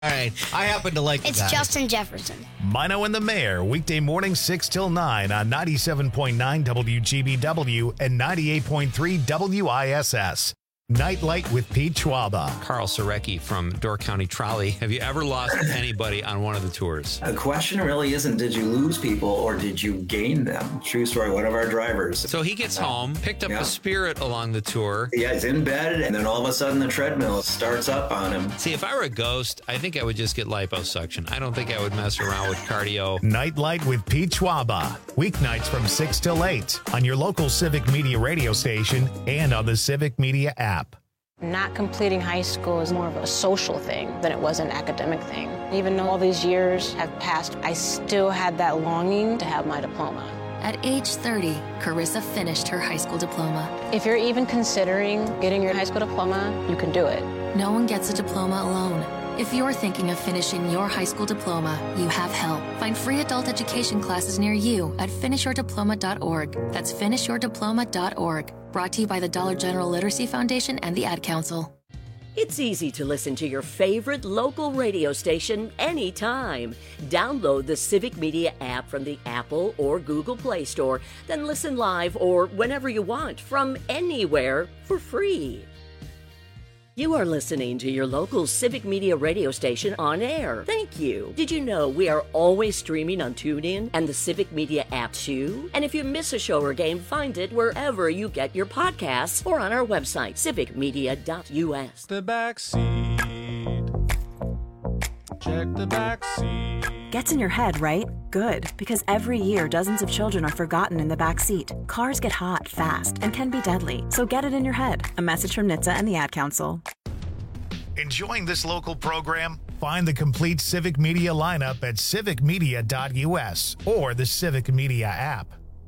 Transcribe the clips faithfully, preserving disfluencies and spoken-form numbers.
All right. I happen to like the It's guy. Justin Jefferson. Mino and the Mayor, weekday morning six till nine on ninety-seven point nine W G B W and ninety-eight point three W I S S. Nightlight with Pete Schwaba. Carl Sorecki from Door County Trolley. Have you ever lost anybody on one of the tours? The question really isn't did you lose people or did you gain them? True story, one of our drivers. So he gets home, picked up Yeah. a Spirit along the tour. Yeah, he's in bed, and then all of a sudden the treadmill starts up on him. See, if I were a ghost, I think I would just get liposuction. I don't think I would mess around with cardio. Nightlight with Pete Schwaba. Weeknights from six till eight on your local Civic Media radio station and on the Civic Media app. Not completing high school is more of a social thing than it was an academic thing. Even though all these years have passed, I still had that longing to have my diploma. At age thirty, Carissa finished her high school diploma. If you're even considering getting your high school diploma, you can do it. No one gets a diploma alone. If you're thinking of finishing your high school diploma, you have help. Find free adult education classes near you at finish your diploma dot org. That's finish your diploma dot org. Brought to you by the Dollar General Literacy Foundation and the Ad Council. It's easy to listen to your favorite local radio station anytime. Download the Civic Media app from the Apple or Google Play Store, then listen live or whenever you want from anywhere for free. You are listening to your local Civic Media radio station on air. Thank you. Did you know we are always streaming on TuneIn and the Civic Media app too? And if you miss a show or game, find it wherever you get your podcasts or on our website, civic media dot U S. The back seat. Check the back seat. Gets in your head, right? Good, because every year dozens of children are forgotten in the back seat. Cars get hot fast and can be deadly, so get it in your head. A message from N H T S A and the Ad Council. Enjoying this local program? Find the complete Civic Media lineup at civic media dot U S or the Civic Media app.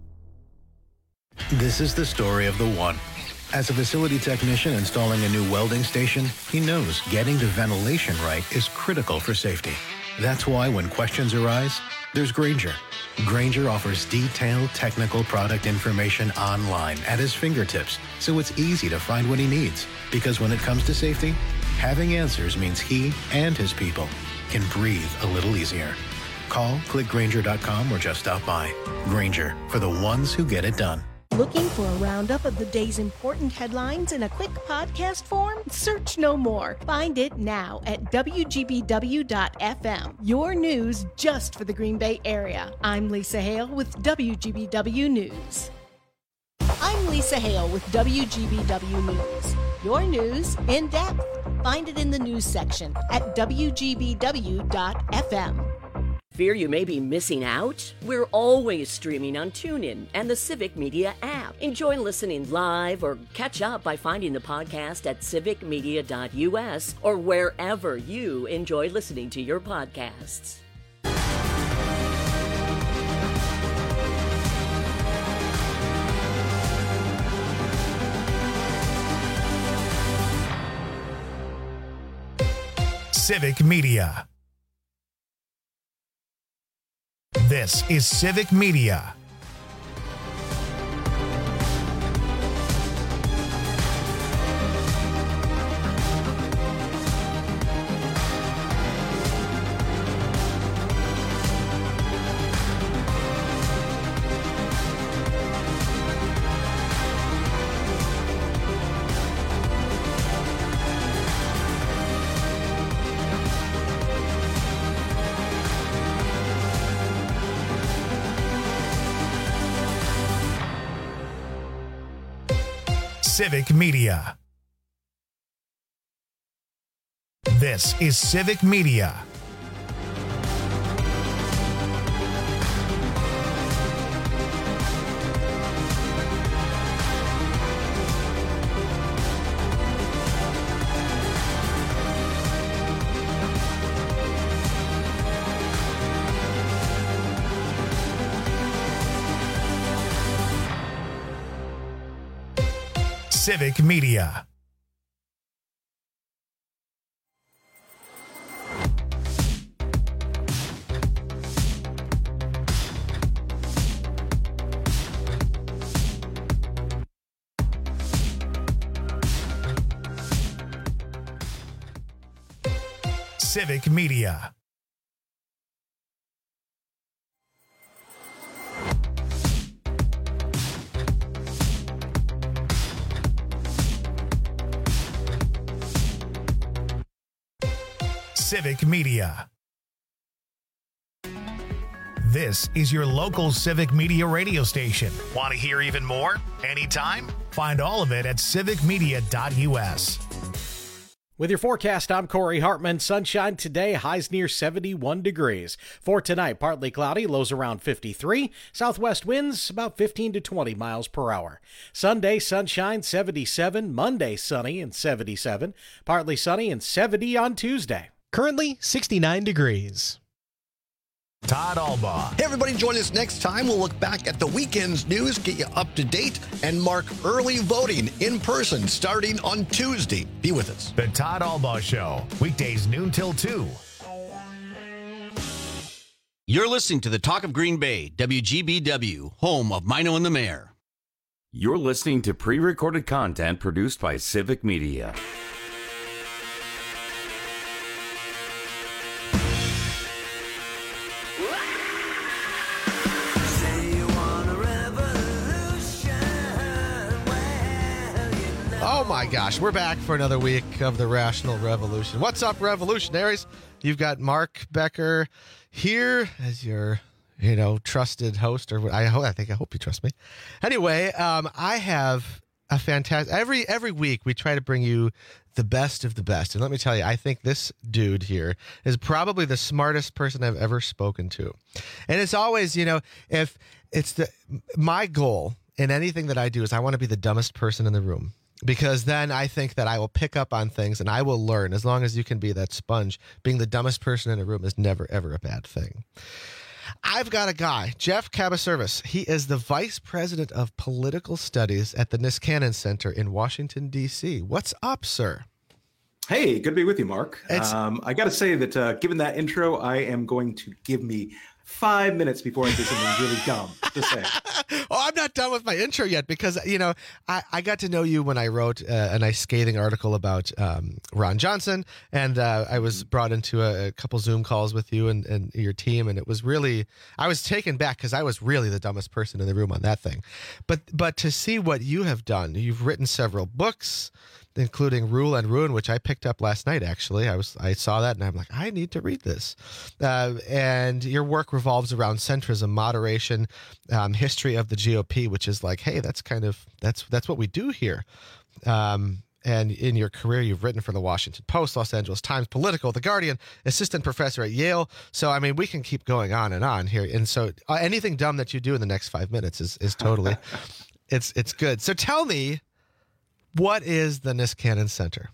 This is the story of the one. As a facility technician installing a new welding station, he knows getting the ventilation right is critical for safety. That's why when questions arise, there's Grainger. Grainger offers detailed technical product information online at his fingertips, so it's easy to find what he needs. Because when it comes to safety, having answers means he and his people can breathe a little easier. Call, click Grainger dot com, or just stop by. Grainger, for the ones who get it done. Looking for a roundup of the day's important headlines in a quick podcast form? Search no more. Find it now at W G B W dot F M. Your news just for the Green Bay area. I'm Lisa Hale with W G B W News. I'm Lisa Hale with W G B W News. Your news in depth. Find it in the news section at W G B W dot F M. Fear you may be missing out? We're always streaming on TuneIn and the Civic Media app. Enjoy listening live or catch up by finding the podcast at civic media dot U S or wherever you enjoy listening to your podcasts. Civic Media. This is Civic Media. Civic Media. This is Civic Media. Civic Media. Civic Media. Civic Media. This is your local Civic Media radio station. Want to hear even more? Anytime? Find all of it at civic media dot u s. With your forecast, I'm Corey Hartman. Sunshine today, highs near seventy-one degrees. For tonight, partly cloudy, lows around fifty-three. Southwest winds about fifteen to twenty miles per hour. Sunday, sunshine, seventy-seven. Monday, sunny and seventy-seven. Partly sunny and seventy on Tuesday. Currently, sixty-nine degrees. Todd Albaugh. Hey, everybody, join us next time. We'll look back at the weekend's news, get you up to date, and mark early voting in person starting on Tuesday. Be with us. The Todd Albaugh Show, weekdays noon till two. You're listening to the Talk of Green Bay, W G B W, home of Mino and the Mayor. You're listening to pre-recorded content produced by Civic Media. Oh my gosh, we're back for another week of the Rational Revolution. What's up, revolutionaries? You've got Mark Becker here as your, you know, trusted host, or I hope, I think, I hope you trust me. Anyway, um, I have a fantastic, every, every week we try to bring you the best of the best. And let me tell you, I think this dude here is probably the smartest person I've ever spoken to. And it's always, you know, if it's the, my goal in anything that I do is I want to be the dumbest person in the room. Because then I think that I will pick up on things and I will learn. As long as you can be that sponge, being the dumbest person in a room is never, ever a bad thing. I've got a guy, Jeff Cabaservice. He is the Vice President of Political Studies at the Niskanen Center in Washington, D C. What's up, sir? Hey, good to be with you, Mark. Um, I got to say that uh, given that intro, I am going to give me five minutes before I do something really dumb to say. Oh, I'm not done with my intro yet because, you know, I, I got to know you when I wrote uh, a nice scathing article about um, Ron Johnson, and uh, I was brought into a, a couple Zoom calls with you and, and your team, and it was really, I was taken back because I was really the dumbest person in the room on that thing. But but to see what you have done, you've written several books, including Rule and Ruin, which I picked up last night, actually. I was I saw that, and I'm like, I need to read this. Uh, and your work revolves around centrism, moderation, um, history of the G O P, which is like, hey, that's kind of, that's that's what we do here. Um, and in your career, you've written for the Washington Post, Los Angeles Times, Politico, The Guardian, assistant professor at Yale. So, I mean, we can keep going on and on here. And so uh, anything dumb that you do in the next five minutes is, is totally, it's it's good. So tell me, what is the Niskanen Center?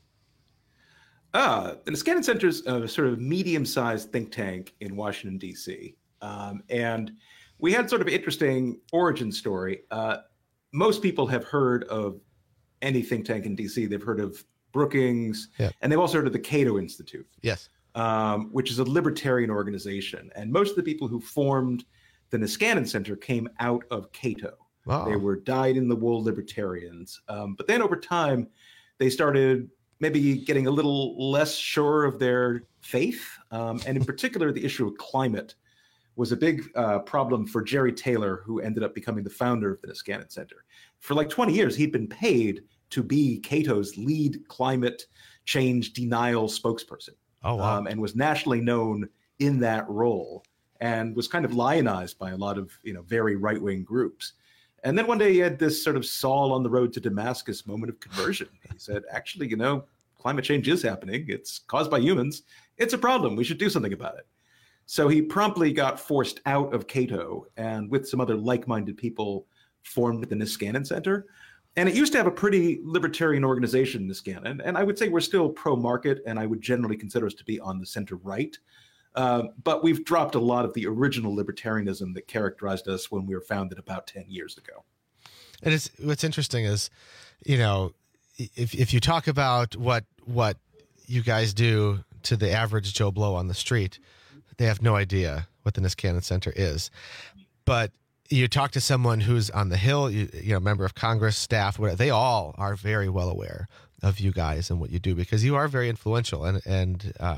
Uh, the Niskanen Center is a sort of medium-sized think tank in Washington, D C. Um, and we had sort of an interesting origin story. Uh, most people have heard of any think tank in D C. They've heard of Brookings, yep. And they've also heard of the Cato Institute. Yes. Um, which is a libertarian organization. And most of the people who formed the Niskanen Center came out of Cato. Wow. They were dyed-in-the-wool libertarians. Um, but then over time, they started maybe getting a little less sure of their faith. Um, and in particular, the issue of climate was a big uh, problem for Jerry Taylor, who ended up becoming the founder of the Niskanen Center. For like twenty years, he'd been paid to be Cato's lead climate change denial spokesperson. Oh, wow. Um, and was nationally known in that role and was kind of lionized by a lot of, you know, very right-wing groups. And then one day he had this sort of Saul on the road to Damascus moment of conversion. He said, actually, you know, climate change is happening. It's caused by humans. It's a problem. We should do something about it. So he promptly got forced out of Cato and with some other like-minded people formed the Niskanen Center. And it used to have a pretty libertarian organization, Niskanen. And I would say we're still pro-market, and I would generally consider us to be on the center right. Uh, but we've dropped a lot of the original libertarianism that characterized us when we were founded about ten years ago. And it's, what's interesting is, you know, if if you talk about what what you guys do to the average Joe Blow on the street, they have no idea what the Niskanen Center is. But you talk to someone who's on the Hill, you, you know, member of Congress, staff, whatever, they all are very well aware of you guys and what you do because you are very influential. And, and um,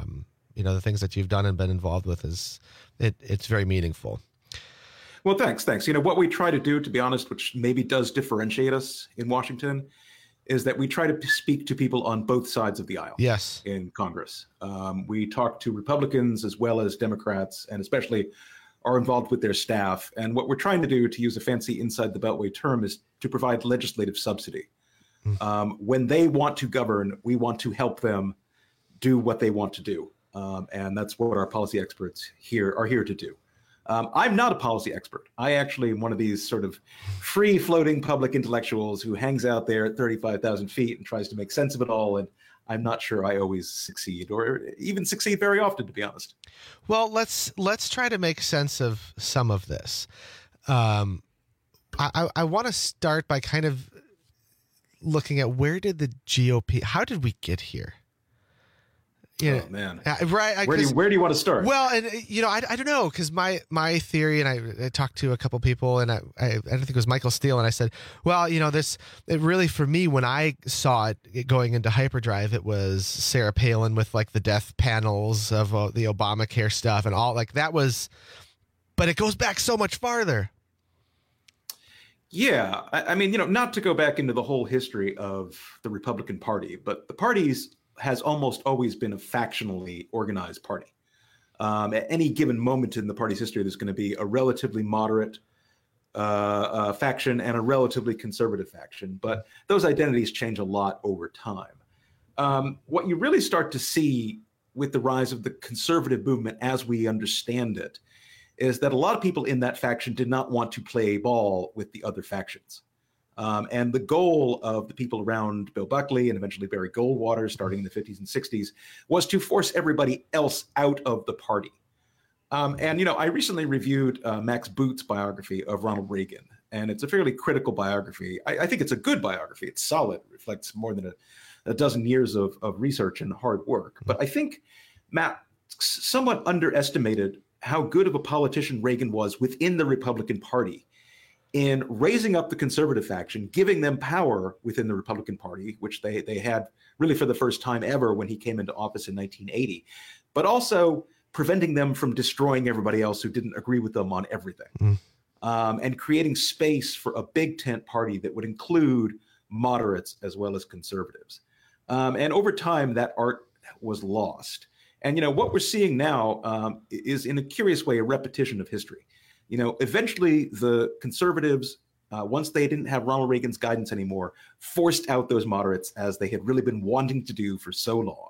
you know, the things that you've done and been involved with is it, it's very meaningful. Well, thanks. Thanks. You know, what we try to do, to be honest, which maybe does differentiate us in Washington, is that we try to speak to people on both sides of the aisle. Yes. In Congress. Um, we talk to Republicans as well as Democrats, and especially are involved with their staff. And what we're trying to do, to use a fancy inside the Beltway term, is to provide legislative subsidy. Mm. Um, when they want to govern, we want to help them do what they want to do. Um, and that's what our policy experts here are here to do. Um, I'm not a policy expert. I actually am one of these sort of free-floating public intellectuals who hangs out there at thirty-five thousand feet and tries to make sense of it all. And I'm not sure I always succeed, or even succeed very often, to be honest. Well, let's let's try to make sense of some of this. Um, I, I, I want to start by kind of looking at where did the G O P, how did we get here? Yeah, oh, man. Uh, right. Where do you, where do you want to start? Well, and you know, I, I don't know, because my my theory, and I, I talked to a couple people, and I, I I don't think it was Michael Steele, and I said, well, you know, this it really for me when I saw it going into hyperdrive, it was Sarah Palin with like the death panels of uh, the Obamacare stuff and all like that was, but it goes back so much farther. Yeah, I, I mean, you know, not to go back into the whole history of the Republican Party, but the party's has almost always been a factionally organized party. Um, at any given moment in the party's history, there's going to be a relatively moderate uh, uh, faction and a relatively conservative faction, but those identities change a lot over time. Um, what you really start to see with the rise of the conservative movement as we understand it is that a lot of people in that faction did not want to play ball with the other factions. Um, and the goal of the people around Bill Buckley and eventually Barry Goldwater, starting in the fifties and sixties, was to force everybody else out of the party. Um, and, you know, I recently reviewed uh, Max Boot's biography of Ronald Reagan, and it's a fairly critical biography. I, I think it's a good biography. It's solid. It reflects more than a, a dozen years of, of research and hard work. But I think Matt somewhat underestimated how good of a politician Reagan was within the Republican Party in raising up the conservative faction, giving them power within the Republican Party, which they, they had really for the first time ever when he came into office in nineteen eighty, but also preventing them from destroying everybody else who didn't agree with them on everything, mm. um, and creating space for a big tent party that would include moderates as well as conservatives. Um, and over time, that art was lost. And, you know, what we're seeing now um, is, in a curious way, a repetition of history. You know, eventually the conservatives, uh, once they didn't have Ronald Reagan's guidance anymore, forced out those moderates as they had really been wanting to do for so long.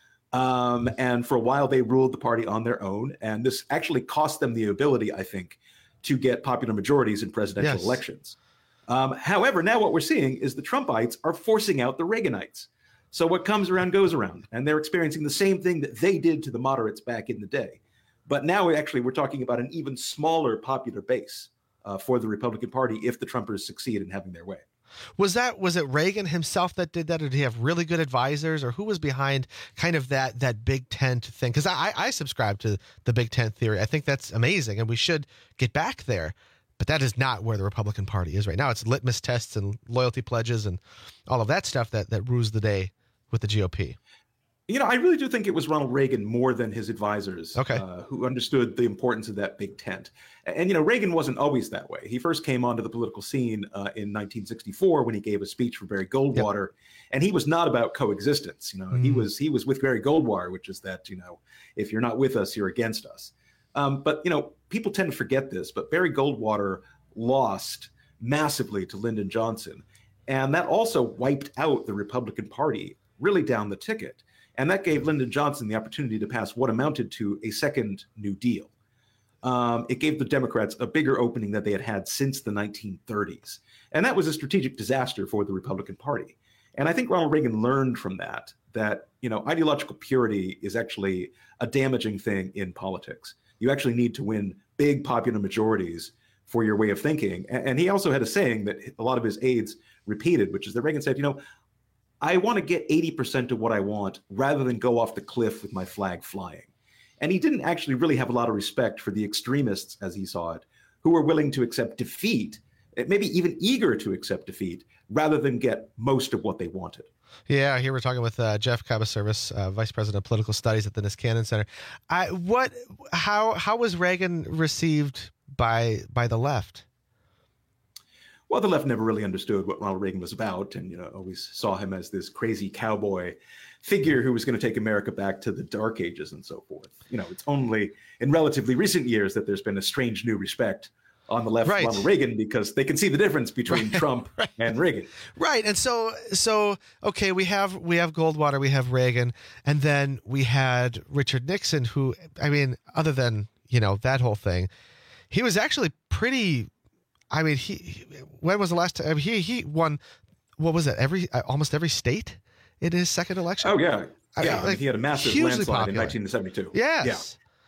Um, and for a while, they ruled the party on their own. And this actually cost them the ability, I think, to get popular majorities in presidential yes. elections. Um, however, now what we're seeing is the Trumpites are forcing out the Reaganites. So what comes around goes around. And they're experiencing the same thing that they did to the moderates back in the day. But now, we actually, we're talking about an even smaller popular base uh, for the Republican Party if the Trumpers succeed in having their way. Was that was it Reagan himself that did that, or did he have really good advisors, or who was behind kind of that that big tent thing? Because I, I subscribe to the big tent theory. I think that's amazing, and we should get back there. But that is not where the Republican Party is right now. It's litmus tests and loyalty pledges and all of that stuff that that rules the day with the G O P. You know, I really do think it was Ronald Reagan more than his advisors okay. uh, who understood the importance of that big tent. And, and, you know, Reagan wasn't always that way. He first came onto the political scene uh, in nineteen sixty-four when he gave a speech for Barry Goldwater. Yep. And he was not about coexistence. You know, mm. he was he was with Barry Goldwater, which is that, you know, if you're not with us, you're against us. Um, but, you know, people tend to forget this. But Barry Goldwater lost massively to Lyndon Johnson. And that also wiped out the Republican Party really down the ticket. And that gave Lyndon Johnson the opportunity to pass what amounted to a second New Deal. Um, it gave the Democrats a bigger opening that they had had since the nineteen thirties. And that was a strategic disaster for the Republican Party. And I think Ronald Reagan learned from that, that, you know, ideological purity is actually a damaging thing in politics. You actually need to win big popular majorities for your way of thinking. And he also had a saying that a lot of his aides repeated, which is that Reagan said, you know, I want to get eighty percent of what I want rather than go off the cliff with my flag flying. And he didn't actually really have a lot of respect for the extremists, as he saw it, who were willing to accept defeat, maybe even eager to accept defeat, rather than get most of what they wanted. Yeah, here we're talking with uh, Jeff Cabaservis, uh, Vice President of Political Studies at the Niskanen Center. I, what, how, how was Reagan received by by the left? Well, the left never really understood what Ronald Reagan was about, and you know, always saw him as this crazy cowboy figure who was going to take America back to the dark ages and so forth. You know, it's only in relatively recent years that there's been a strange new respect on the left, right. Ronald Reagan, because they can see the difference between right. Trump right. and Reagan. Right. And so, so okay, we have we have Goldwater, we have Reagan, and then we had Richard Nixon, who, I mean, other than, you know, that whole thing, he was actually pretty, I mean, he, when was the last time, I mean, he, he won, what was it, every, almost every state in his second election? Oh, yeah. I yeah, mean, I mean, he had a massive landslide popular. in nineteen seventy-two. Yes. Yeah.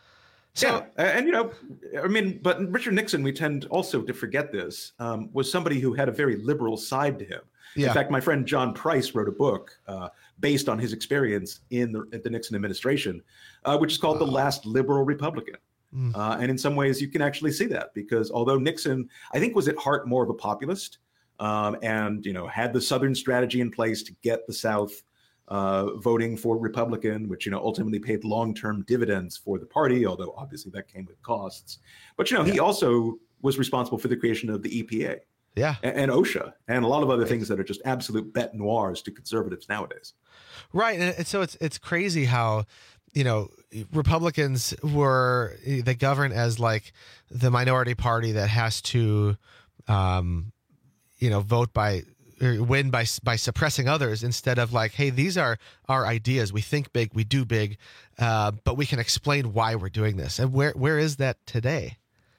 So, yeah, and you know, I mean, but Richard Nixon, we tend also to forget this, um, was somebody who had a very liberal side to him. Yeah. In fact, my friend John Price wrote a book uh, based on his experience in the, in the Nixon administration, uh, which is called wow. The Last Liberal Republican. Mm. Uh, and in some ways, you can actually see that, because although Nixon, I think, was at heart more of a populist, um, and you know, had the Southern strategy in place to get the South Uh, voting for Republican, which, you know, ultimately paid long-term dividends for the party, although obviously that came with costs. But, you know, yeah. he also was responsible for the creation of the E P A yeah. and, and OSHA and a lot of other things that are just absolute bête noirs to conservatives nowadays. Right. And, and so it's it's crazy how, you know, Republicans were, they govern as like the minority party that has to, um, you know, vote by win by by suppressing others, instead of like, hey, these are our ideas. We think big, we do big, uh, but we can explain why we're doing this. And where where is that today?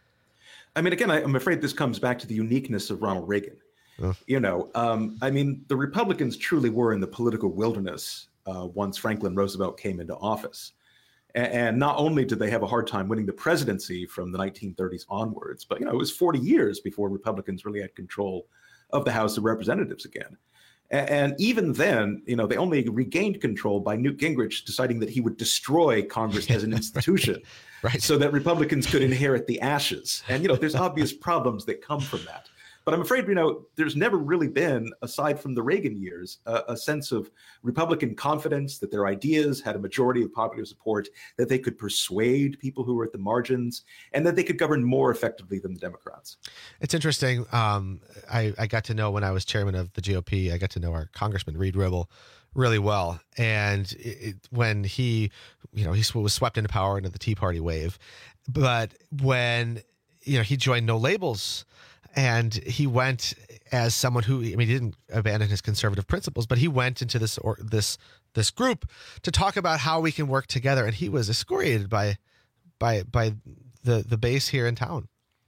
I mean, again, I, I'm afraid this comes back to the uniqueness of Ronald Reagan. Oh. You know, um, I mean, the Republicans truly were in the political wilderness uh, once Franklin Roosevelt came into office. And, and not only did they have a hard time winning the presidency from the nineteen thirties onwards, but, you know, it was forty years before Republicans really had control of the House of Representatives again. And, and even then, you know, they only regained control by Newt Gingrich deciding that he would destroy Congress as an institution right. so that Republicans could inherit the ashes. And, you know, there's obvious problems that come from that. But I'm afraid, you know, there's never really been, aside from the Reagan years, a, a sense of Republican confidence that their ideas had a majority of popular support, that they could persuade people who were at the margins, and that they could govern more effectively than the Democrats. It's interesting. Um, I, I got to know, when I was chairman of the G O P, I got to know our Congressman Reed Ribble really well. And it, it, when he, you know, he was swept into power into the Tea Party wave, but when, you know, he joined No Labels, and he went as someone who, I mean, he didn't abandon his conservative principles, but he went into this or this this group to talk about how we can work together. And he was excoriated by by by the the base here in town.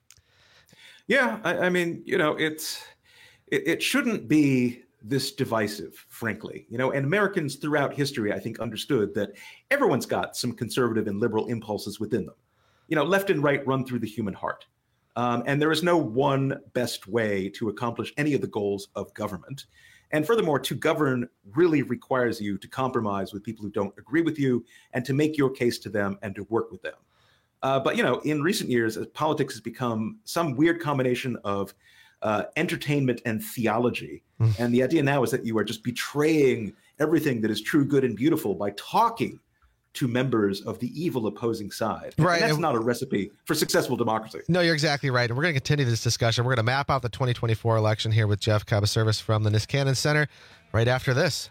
Yeah, I, I mean, you know, it's it, it shouldn't be this divisive, frankly. You know, and Americans throughout history, I think, understood that everyone's got some conservative and liberal impulses within them. You know, left and right run through the human heart. Um, and there is no one best way to accomplish any of the goals of government. And furthermore, to govern really requires you to compromise with people who don't agree with you and to make your case to them and to work with them. Uh, but, you know, in recent years, as politics has become some weird combination of uh, entertainment and theology. Mm. And the idea now is that you are just betraying everything that is true, good, and beautiful by talking to members of the evil opposing side. And right. that's and, not a recipe for successful democracy. No, you're exactly right. And we're going to continue this discussion. We're going to map out the twenty twenty-four election here with Jeff Cabaservis from the Niskanen Center right after this.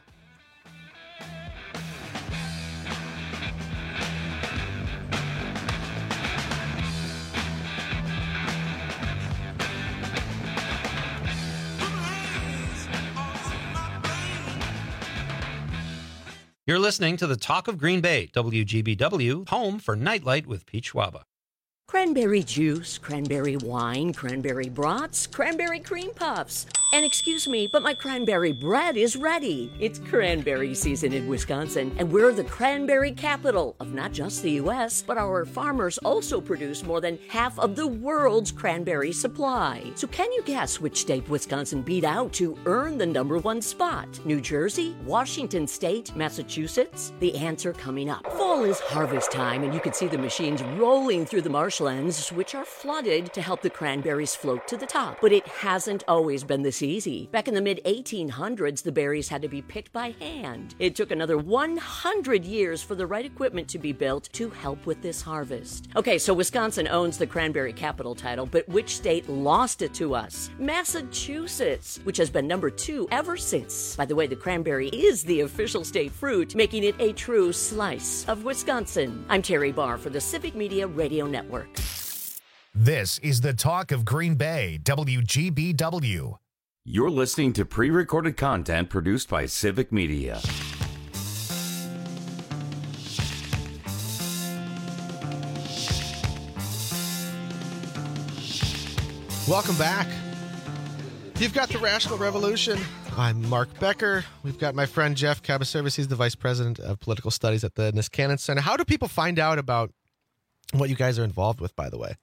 You're listening to the Talk of Green Bay, W G B W, home for Nightlight with Pete Schwaba. Cranberry juice, cranberry wine, cranberry brats, cranberry cream puffs. And excuse me, but my cranberry bread is ready. It's cranberry season in Wisconsin, and we're the cranberry capital of not just the U S, but our farmers also produce more than half of the world's cranberry supply. So can you guess which state Wisconsin beat out to earn the number one spot? New Jersey, Washington State, Massachusetts? The answer coming up. Fall is harvest time, and you can see the machines rolling through the marshlands, which are flooded to help the cranberries float to the top. But it hasn't always been this easy. Back in the mid eighteen hundreds, the berries had to be picked by hand. It took another one hundred years for the right equipment to be built to help with this harvest. Okay, so Wisconsin owns the cranberry capital title, but which state lost it to us? Massachusetts, which has been number two ever since. By the way, the cranberry is the official state fruit, making it a true slice of Wisconsin. I'm Terry Barr for the Civic Media Radio Network. This is the Talk of Green Bay, W G B W. You're listening to pre-recorded content produced by Civic Media. Welcome back. You've got the Rational Revolution. I'm Mark Becker. We've got my friend Jeff Cabaservice. He's the Vice President of Political Studies at the Niskanen Center. How do people find out about what you guys are involved with, by the way?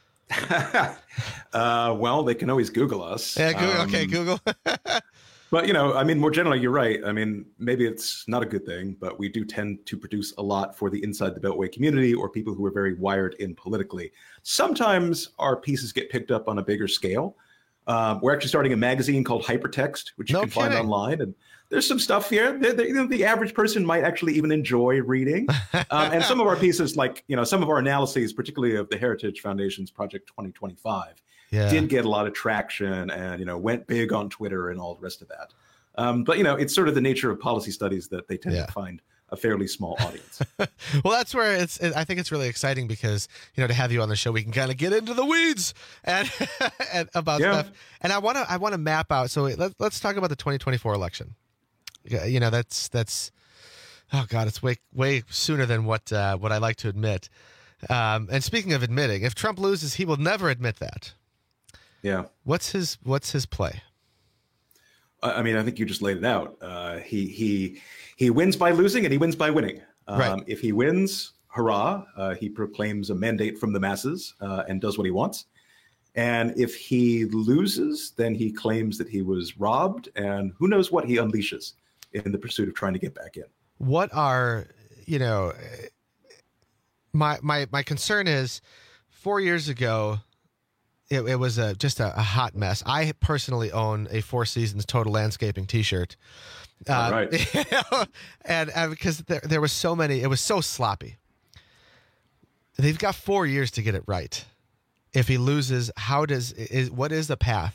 uh, well, they can always Google us. Yeah, Google, um, okay, Google. But, you know, I mean, more generally, you're right. I mean, maybe it's not a good thing, but we do tend to produce a lot for the Inside the Beltway community or people who are very wired in politically. Sometimes our pieces get picked up on a bigger scale. Um, we're actually starting a magazine called Hypertext, which you No can find kidding. online. And there's some stuff here that, that, you know, the average person might actually even enjoy reading. Um, and some of our pieces, like, you know, some of our analyses, particularly of the Heritage Foundation's Project twenty twenty-five, Yeah. did get a lot of traction and, you know, went big on Twitter and all the rest of that. Um, but, you know, it's sort of the nature of policy studies that they tend Yeah. to find a fairly small audience. Well, that's where it's. It, I think it's really exciting because, you know, to have you on the show, we can kind of get into the weeds and, and about Yeah. stuff. And I want to. I want to map out. So let, let's talk about the twenty twenty-four election. Yeah, you know, that's that's. Oh God, it's way way sooner than what uh, what I like to admit. Um, and speaking of admitting, if Trump loses, he will never admit that. Yeah. What's his What's his play? I I mean, I think you just laid it out. Uh, he he he wins by losing, and he wins by winning. Um, Right. If he wins, hurrah! Uh, he proclaims a mandate from the masses uh, and does what he wants. And if he loses, then he claims that he was robbed, and who knows what he unleashes in the pursuit of trying to get back in. What are you know? My my my concern is, four years ago, it, it was a, just a, a hot mess. I personally own a Four Seasons Total Landscaping T-shirt. All Uh, right. you know, and, and because there there was so many, it was so sloppy. They've got four years to get it right. If he loses, how does is what is the path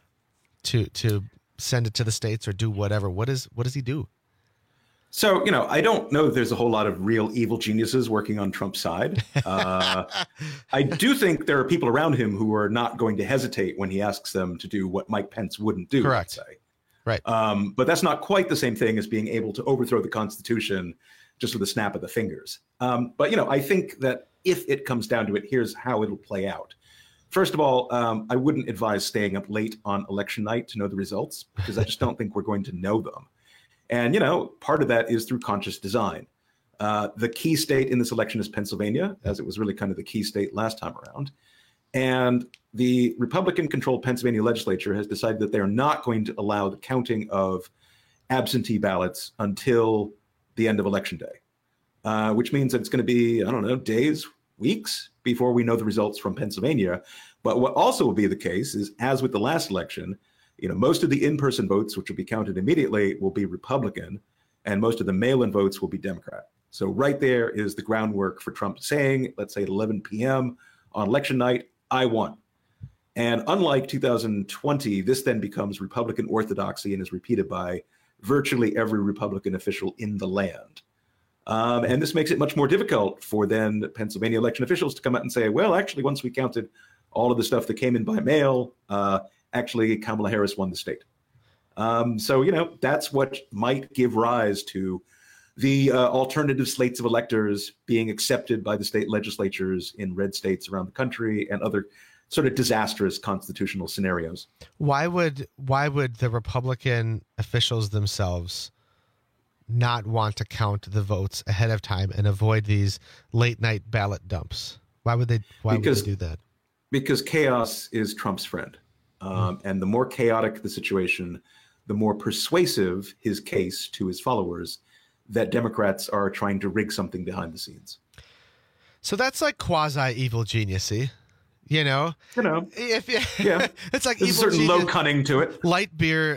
to to send it to the states or do whatever? What is what does he do? So, you know, I don't know that there's a whole lot of real evil geniuses working on Trump's side. Uh, I do think there are people around him who are not going to hesitate when he asks them to do what Mike Pence wouldn't do. Correct. Let's say. Right. Um, but that's not quite the same thing as being able to overthrow the Constitution just with a snap of the fingers. Um, but, you know, I think that if it comes down to it, here's how it'll play out. First of all, um, I wouldn't advise staying up late on election night to know the results, because I just don't think we're going to know them. And, you know, part of that is through conscious design. Uh, the key state in this election is Pennsylvania, as it was really kind of the key state last time around. And the Republican-controlled Pennsylvania legislature has decided that they're not going to allow the counting of absentee ballots until the end of Election Day, uh, which means that it's going to be, I don't know, days, weeks before we know the results from Pennsylvania. But what also will be the case is, as with the last election, you know, most of the in-person votes, which will be counted immediately, will be Republican, and most of the mail-in votes will be Democrat. So right there is the groundwork for Trump saying, let's say at eleven p.m. on election night, I won. And unlike two thousand twenty, this then becomes Republican orthodoxy and is repeated by virtually every Republican official in the land. Um, and this makes it much more difficult for then Pennsylvania election officials to come out and say, well, actually, once we counted all of the stuff that came in by mail, uh, actually, Kamala Harris won the state. Um, so, you know, that's what might give rise to the uh, alternative slates of electors being accepted by the state legislatures in red states around the country and other sort of disastrous constitutional scenarios. Why would why would the Republican officials themselves not want to count the votes ahead of time and avoid these late night ballot dumps? Why would they why Because- would they do that? Because chaos is Trump's friend. Um, and the more chaotic the situation, the more persuasive his case to his followers that Democrats are trying to rig something behind the scenes. So that's like quasi evil geniusy. You know, you know, if yeah, it's like there's a certain low cunning to it. Light beer,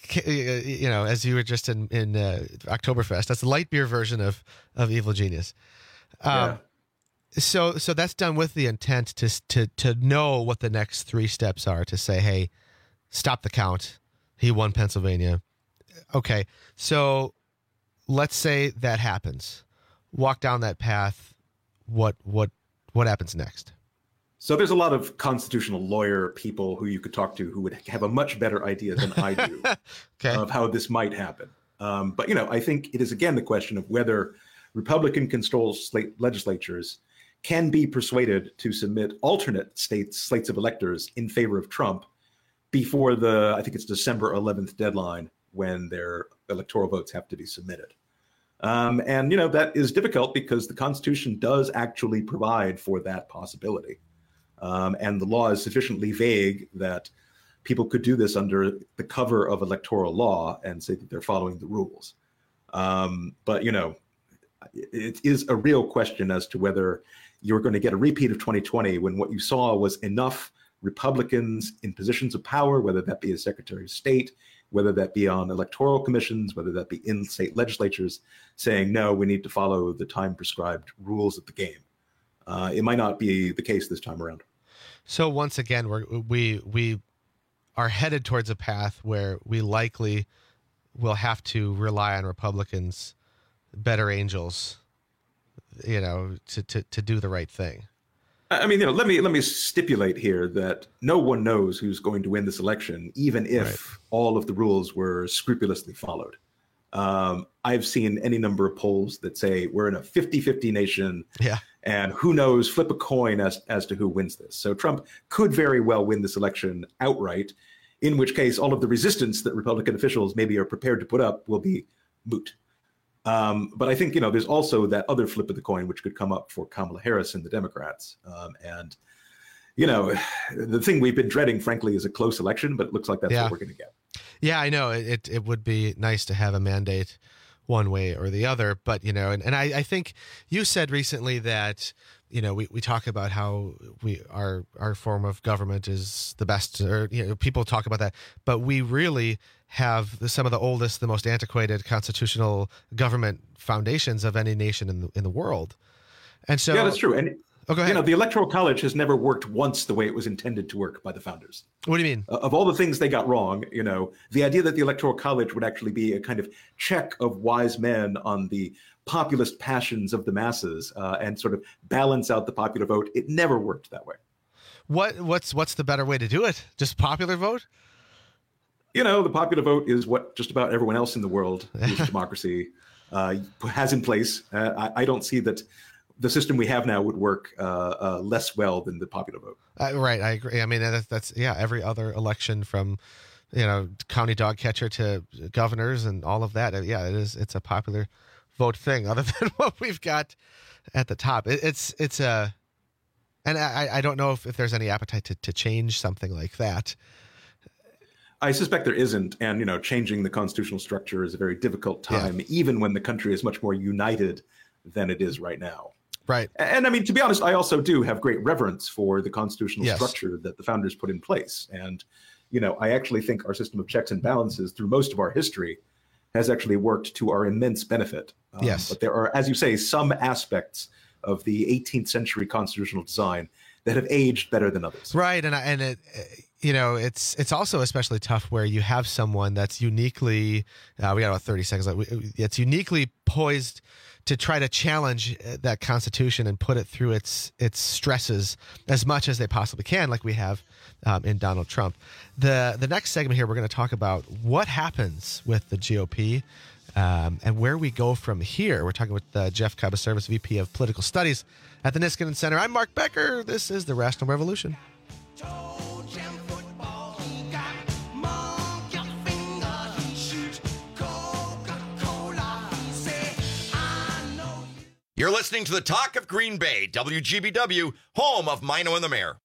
you know, as you were just in in uh, Oktoberfest. That's the light beer version of of Evil Genius. Um, yeah. So so that's done with the intent to to to know what the next three steps are. To say, hey, stop the count. He won Pennsylvania. Okay, so let's say that happens. Walk down that path. What what what happens next? So there's a lot of constitutional lawyer people who you could talk to who would have a much better idea than I do okay. of how this might happen. Um, but, you know, I think it is, again, the question of whether Republican-controlled slate legislatures can be persuaded to submit alternate states, slates of electors in favor of Trump before the, I think it's December eleventh deadline when their electoral votes have to be submitted. Um, and, you know, that is difficult because the Constitution does actually provide for that possibility. Um, and the law is sufficiently vague that people could do this under the cover of electoral law and say that they're following the rules. Um, but, you know, it is a real question as to whether you're going to get a repeat of twenty twenty when what you saw was enough Republicans in positions of power, whether that be as Secretary of State, whether that be on electoral commissions, whether that be in state legislatures, saying, no, we need to follow the time prescribed rules of the game. Uh, it might not be the case this time around. So once again, we're, we we are headed towards a path where we likely will have to rely on Republicans, better angels, you know, to, to, to do the right thing. I mean, you know, let me let me stipulate here that no one knows who's going to win this election, even if right. all of the rules were scrupulously followed. Um, I've seen any number of polls that say we're in a fifty-fifty nation. Yeah. And who knows, flip a coin as, as to who wins this. So Trump could very well win this election outright, in which case all of the resistance that Republican officials maybe are prepared to put up will be moot. Um, but I think, you know, there's also that other flip of the coin, which could come up for Kamala Harris and the Democrats. Um, and, you know, the thing we've been dreading, frankly, is a close election, but it looks like that's yeah. what we're going to get. Yeah, I know. It it would be nice to have a mandate one way or the other. But, you know, and, and I, I think you said recently that, you know, we, we talk about how we our our form of government is the best, or, you know, people talk about that. But we really have some of the oldest, the most antiquated constitutional government foundations of any nation in the, in the world. And so, yeah, that's true. And oh, go ahead. You know, the Electoral College has never worked once the way it was intended to work by the founders. What do you mean? Uh, of all the things they got wrong, you know, the idea that the Electoral College would actually be a kind of check of wise men on the populist passions of the masses uh, and sort of balance out the popular vote, it never worked that way. What what's what's the better way to do it? Just popular vote? You know, the popular vote is what just about everyone else in the world whose democracy uh, has in place. Uh, I, I don't see that the system we have now would work uh, uh, less well than the popular vote. Uh, right, I agree. I mean, that's, that's yeah. Every other election, from you know county dog catcher to governors and all of that, yeah, it is. It's a popular vote thing. Other than what we've got at the top, it, it's it's a, and I, I don't know if, if there's any appetite to, to change something like that. I suspect there isn't, and you know, changing the constitutional structure is a very difficult time, yeah. even when the country is much more united than it is right now. Right. And I mean, to be honest, I also do have great reverence for the constitutional yes. structure that the founders put in place. And, you know, I actually think our system of checks and balances through most of our history has actually worked to our immense benefit. Um, yes. But there are, as you say, some aspects of the eighteenth century constitutional design that have aged better than others. Right. And, I, and it, you know, it's it's also especially tough where you have someone that's uniquely, uh, we got about thirty seconds left, it's uniquely poised to try to challenge that Constitution and put it through its its stresses as much as they possibly can, like we have um, in Donald Trump. The the next segment here, we're going to talk about what happens with the G O P um, and where we go from here. We're talking with uh, Jeff Cabaservis, V P of Political Studies at the Niskanen Center. I'm Mark Becker. This is The Rational Revolution. You're listening to the Talk of Green Bay, W G B W, home of Mino and the Mayor.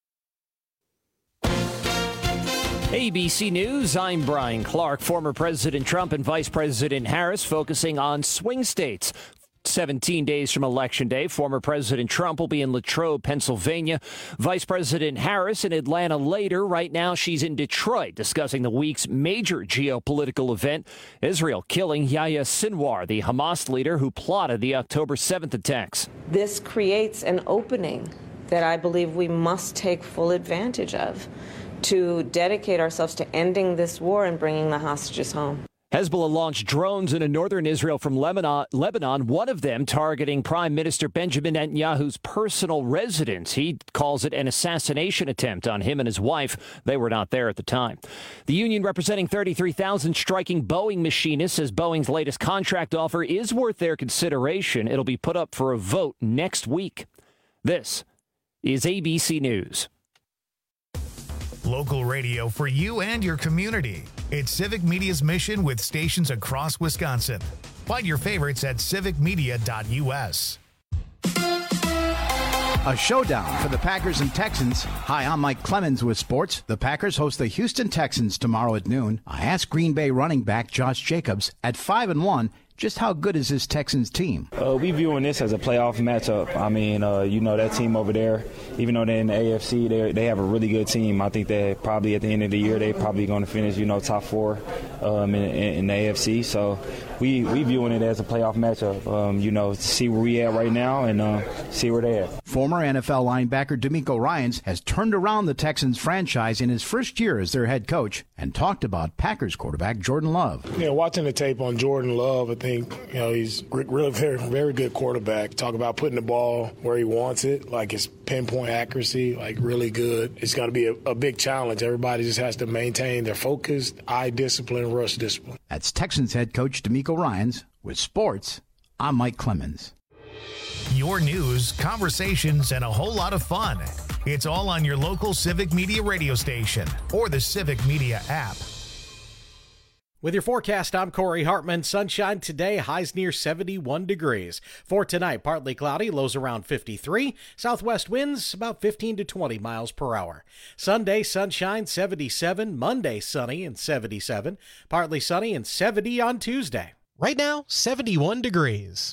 A B C News, I'm Brian Clark. Former President Trump and Vice President Harris focusing on swing states. seventeen days from Election Day, former President Trump will be in Latrobe, Pennsylvania. Vice President Harris in Atlanta later. Right now, she's in Detroit discussing the week's major geopolitical event, Israel killing Yahya Sinwar, the Hamas leader who plotted the October seventh attacks. This creates an opening that I believe we must take full advantage of to dedicate ourselves to ending this war and bringing the hostages home. Hezbollah launched drones into northern Israel from Lebanon, Lebanon, one of them targeting Prime Minister Benjamin Netanyahu's personal residence. He calls it an assassination attempt on him and his wife. They were not there at the time. The union representing thirty-three thousand striking Boeing machinists says Boeing's latest contract offer is worth their consideration. It'll be put up for a vote next week. This is A B C News. Local radio for you and your community. It's Civic Media's mission with stations across Wisconsin. Find your favorites at civic media dot U S. A showdown for the Packers and Texans. Hi, I'm Mike Clemens with sports. The Packers host the Houston Texans tomorrow at noon. I asked Green Bay running back Josh Jacobs, at five and one, just how good is this Texans team? Uh, we viewing this as a playoff matchup. I mean, uh, you know, that team over there, even though they're in the A F C, they they have a really good team. I think that probably at the end of the year, they're probably going to finish, you know, top four um, in, in the A F C. So we we viewing it as a playoff matchup, um, you know, see where we at right now and uh, see where they at. Former N F L linebacker DeMeco Ryans has turned around the Texans franchise in his first year as their head coach and talked about Packers quarterback Jordan Love. Yeah, watching the tape on Jordan Love, I think, you know, he's really very, very good quarterback. Talk about putting the ball where he wants it, like his pinpoint accuracy, like really good. It's going to be a, a big challenge. Everybody just has to maintain their focus, eye discipline, rush discipline. That's Texans head coach DeMeco Ryans. With sports, I'm Mike Clemens. Your news, conversations, and a whole lot of fun. It's all on your local Civic Media radio station or the Civic Media app. With your forecast, I'm Corey Hartman. Sunshine today, highs near seventy-one degrees. For tonight, partly cloudy, lows around fifty-three. Southwest winds about fifteen to twenty miles per hour. Sunday, sunshine, seventy-seven. Monday, sunny and seventy-seven. Partly sunny and seventy on Tuesday. Right now, seventy-one degrees.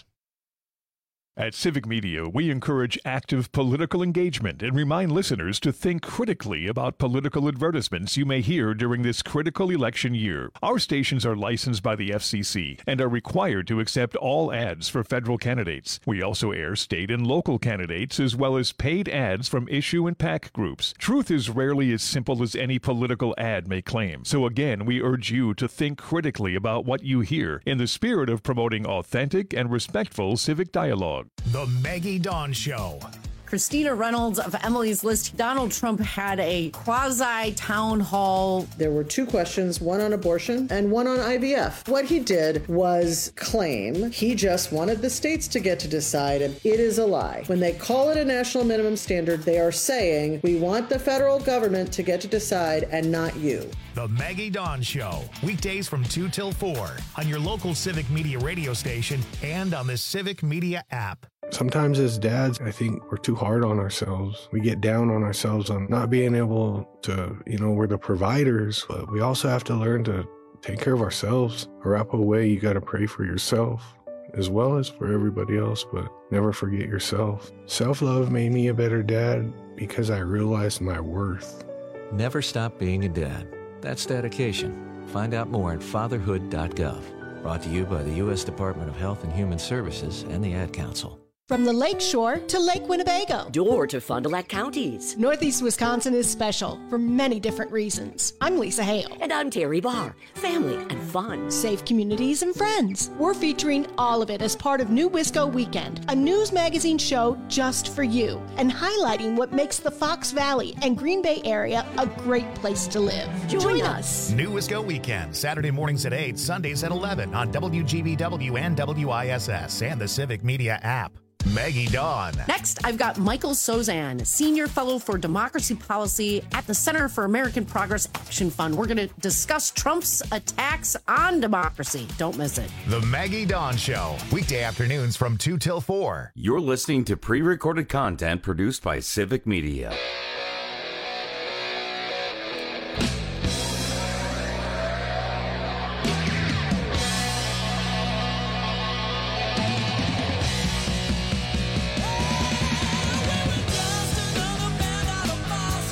At Civic Media, we encourage active political engagement and remind listeners to think critically about political advertisements you may hear during this critical election year. Our stations are licensed by the F C C and are required to accept all ads for federal candidates. We also air state and local candidates as well as paid ads from issue and PAC groups. Truth is rarely as simple as any political ad may claim. So again, we urge you to think critically about what you hear in the spirit of promoting authentic and respectful civic dialogue. The Maggie Dawn Show. Christina Reynolds of Emily's List. Donald Trump had a quasi-town hall. There were two questions, one on abortion and one on I V F. What he did was claim he just wanted the states to get to decide, and it is a lie. When they call it a national minimum standard, they are saying, we want the federal government to get to decide and not you. The Maggie Dawn Show, weekdays from two till four on your local Civic Media radio station and on the Civic Media app. Sometimes as dads, I think we're too hard on ourselves. We get down on ourselves on not being able to, you know, we're the providers, but we also have to learn to take care of ourselves. Wrap away, you got to pray for yourself as well as for everybody else, but never forget yourself. Self-love made me a better dad because I realized my worth. Never stop being a dad. That's dedication. Find out more at fatherhood dot gov. Brought to you by the U S Department of Health and Human Services and the Ad Council. From the Lake Shore to Lake Winnebago. Door to Fond du Lac counties. Northeast Wisconsin is special for many different reasons. I'm Lisa Hale. And I'm Terry Barr. Family and fun. Safe communities and friends. We're featuring all of it as part of New Wisco Weekend, a news magazine show just for you, and highlighting what makes the Fox Valley and Green Bay area a great place to live. Join, Join us. New Wisco Weekend, Saturday mornings at eight, Sundays at eleven on W G B W and W I S S and the Civic Media app. Maggie Dawn. Next, I've got Michael Sozan, Senior Fellow for Democracy Policy at the Center for American Progress Action Fund. We're going to discuss Trump's attacks on democracy. Don't miss it. The Maggie Dawn Show, weekday afternoons from two till four. You're listening to pre-recorded content produced by Civic Media.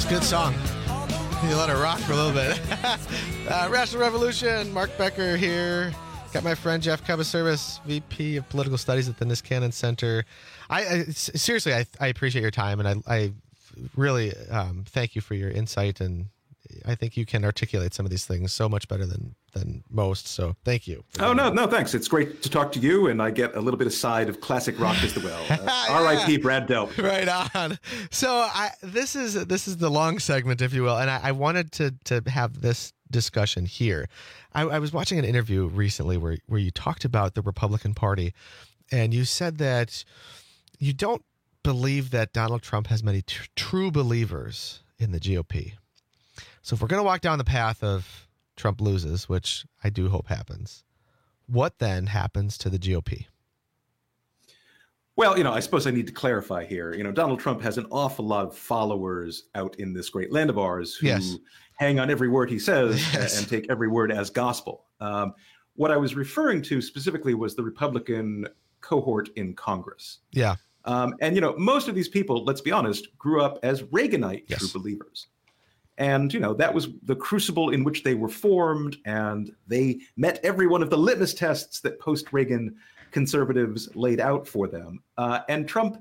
It's a good song. You let it rock for a little bit. uh, Rational Revolution, Mark Becker here. Got my friend Jeff Cavaservis, V P of Political Studies at the Niskanen Center. I, I seriously, I, I appreciate your time, and I, I really um, thank you for your insight, and I think you can articulate some of these things so much better than than most. So thank you. Oh, no, no, thanks. It's great to talk to you, and I get a little bit of side of classic rock as well. Uh, R I P Brad Delp. Right on. So I, this is this is the long segment, if you will, and I, I wanted to to have this discussion here. I, I was watching an interview recently where where you talked about the Republican Party, and you said that you don't believe that Donald Trump has many tr- true believers in the G O P. So if we're going to walk down the path of Trump loses, which I do hope happens, what then happens to the G O P? Well, you know, I suppose I need to clarify here. You know, Donald Trump has an awful lot of followers out in this great land of ours who yes. hang on every word he says yes. and take every word as gospel. Um, what I was referring to specifically was the Republican cohort in Congress. Yeah. Um, and, you know, most of these people, let's be honest, grew up as Reaganite yes. true believers. And, you know, that was the crucible in which they were formed, and they met every one of the litmus tests that post-Reagan conservatives laid out for them. Uh, and Trump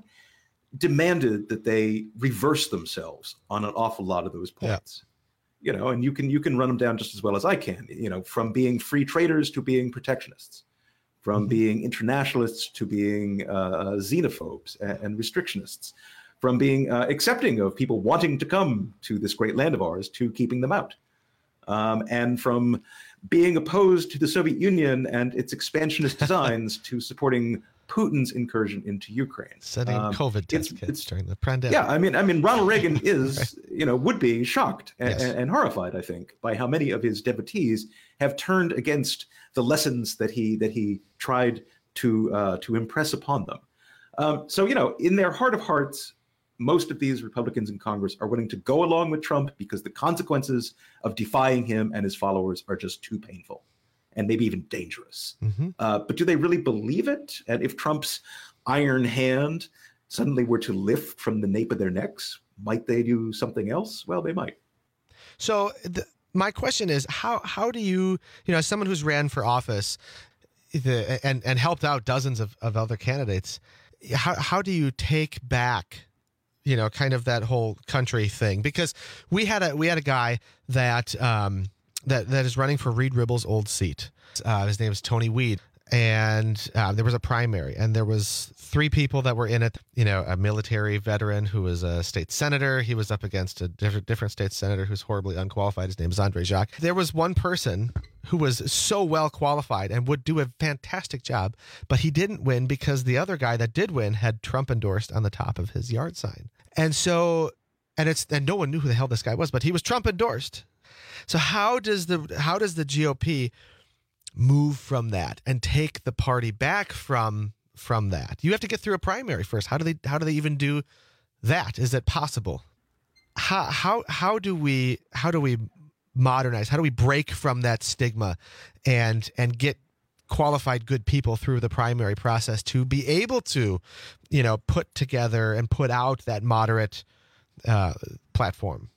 demanded that they reverse themselves on an awful lot of those points. Yeah. You know, and you can you can run them down just as well as I can, you know, from being free traders to being protectionists, from mm-hmm. being internationalists to being uh, xenophobes and, and restrictionists, from being uh, accepting of people wanting to come to this great land of ours to keeping them out, um, and from being opposed to the Soviet Union and its expansionist designs to supporting Putin's incursion into Ukraine. Setting um, COVID test it's, kits it's, during the pandemic. Yeah, I mean, I mean, Ronald Reagan is, right. you know, would be shocked and, yes. and, and horrified, I think, by how many of his devotees have turned against the lessons that he that he tried to uh, to impress upon them. Um, so, you know, in their heart of hearts, most of these Republicans in Congress are willing to go along with Trump because the consequences of defying him and his followers are just too painful and maybe even dangerous. Mm-hmm. Uh, but do they really believe it? And if Trump's iron hand suddenly were to lift from the nape of their necks, might they do something else? Well, they might. So the, my question is, how how do you, you know, as someone who's ran for office the, and, and helped out dozens of, of other candidates, how how do you take back, you know, kind of that whole country thing? Because we had a we had a guy that um, that that is running for Reed Ribble's old seat. Uh, his name is Tony Weed, and uh, there was a primary, and there was three people that were in it. You know, a military veteran who was a state senator. He was up against a different different state senator who's horribly unqualified. His name is Andre Jacques. There was one person who was so well qualified and would do a fantastic job, but he didn't win because the other guy that did win had Trump endorsed on the top of his yard sign. And so, and it's, and no one knew who the hell this guy was, but he was Trump endorsed. So how does the, how does the G O P move from that and take the party back from, from that? You have to get through a primary first. How do they, how do they even do that? Is it possible? How, how, how do we, how do we modernize? How do we break from that stigma and, and get qualified good people through the primary process to be able to, you know, put together and put out that moderate uh, platform?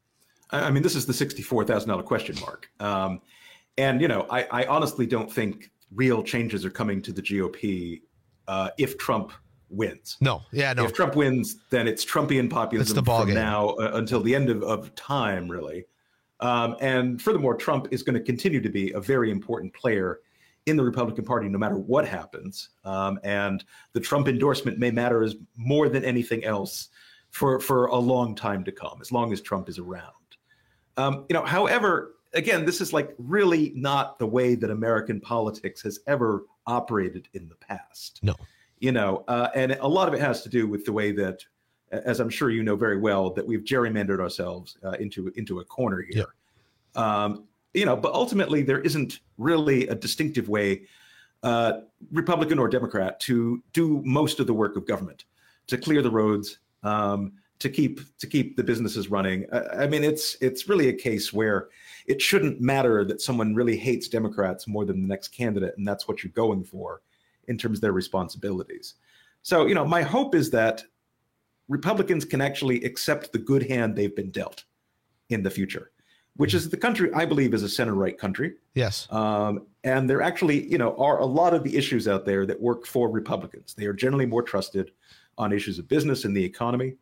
I mean, this is the sixty-four thousand dollars question mark. Um, and, you know, I, I honestly don't think real changes are coming to the G O P uh, if Trump wins. No. Yeah, no. If Trump wins, then it's Trumpian populism the ball from game. now uh, until the end of, of time, really. Um, and furthermore, Trump is going to continue to be a very important player in the Republican Party, no matter what happens. Um, and the Trump endorsement may matter as more than anything else for, for a long time to come, as long as Trump is around. Um, you know, however, again, this is like really not the way that American politics has ever operated in the past. No. You know, uh, and a lot of it has to do with the way that, as I'm sure you know very well, that we've gerrymandered ourselves uh, into into a corner here. Yep. Um, you know, but ultimately there isn't really a distinctive way, uh, Republican or Democrat, to do most of the work of government, to clear the roads, um, to keep to keep the businesses running. I, I mean, it's it's really a case where it shouldn't matter that someone really hates Democrats more than the next candidate, and that's what you're going for in terms of their responsibilities. So, you know, my hope is that Republicans can actually accept the good hand they've been dealt in the future, which is the country I believe is a center-right country. Yes. Um, and there actually, you know, are a lot of the issues out there that work for Republicans. They are generally more trusted on issues of business and the economy.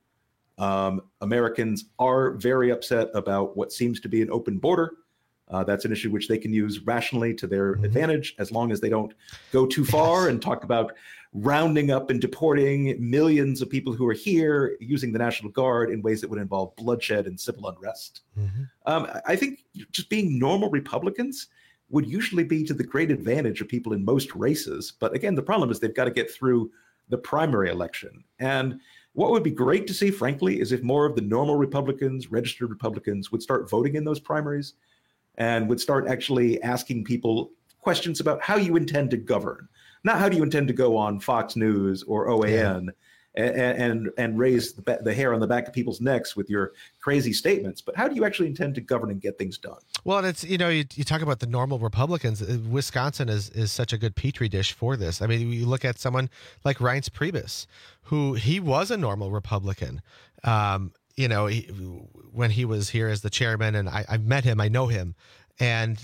Um, Americans are very upset about what seems to be an open border. Uh, that's an issue which they can use rationally to their mm-hmm. advantage, as long as they don't go too far yes. and talk about rounding up and deporting millions of people who are here, using the National Guard in ways that would involve bloodshed and civil unrest. Mm-hmm. Um, I think just being normal Republicans would usually be to the great advantage of people in most races. But again, the problem is they've got to get through the primary election. And what would be great to see, frankly, is if more of the normal Republicans, registered Republicans, would start voting in those primaries and would start actually asking people questions about how you intend to govern. Not how do you intend to go on Fox News or O A N yeah. and, and and raise the, the hair on the back of people's necks with your crazy statements, but how do you actually intend to govern and get things done? Well, and it's, you know, you, you talk about the normal Republicans. Wisconsin is is such a good petri dish for this. I mean, you look at someone like Reince Priebus, who he was a normal Republican. Um, you know, he, when he was here as the chairman, and I, I met him, I know him, and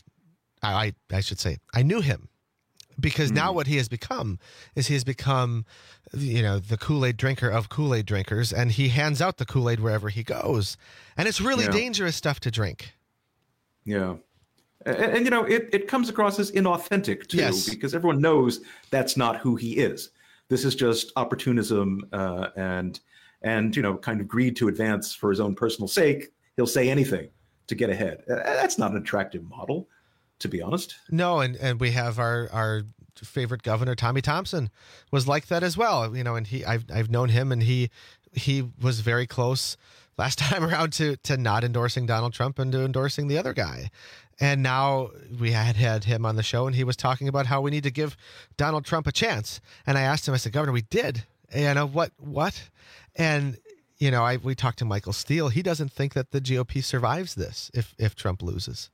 I I should say I knew him. Because now what he has become is he has become, you know, the Kool-Aid drinker of Kool-Aid drinkers, and he hands out the Kool-Aid wherever he goes. And it's really yeah. dangerous stuff to drink. Yeah. And, and you know, it, it comes across as inauthentic, too, yes. because everyone knows that's not who he is. This is just opportunism uh, and, and, you know, kind of greed to advance for his own personal sake. He'll say anything to get ahead. That's not an attractive model, to be honest. No, and, and we have our, our favorite governor, Tommy Thompson, was like that as well. You know, and he I've I've known him, and he he was very close last time around to to not endorsing Donald Trump and to endorsing the other guy. And now we had had him on the show, and he was talking about how we need to give Donald Trump a chance. And I asked him, I said, Governor, we did. You know, what what? And you know, I we talked to Michael Steele. He doesn't think that the G O P survives this if if Trump loses.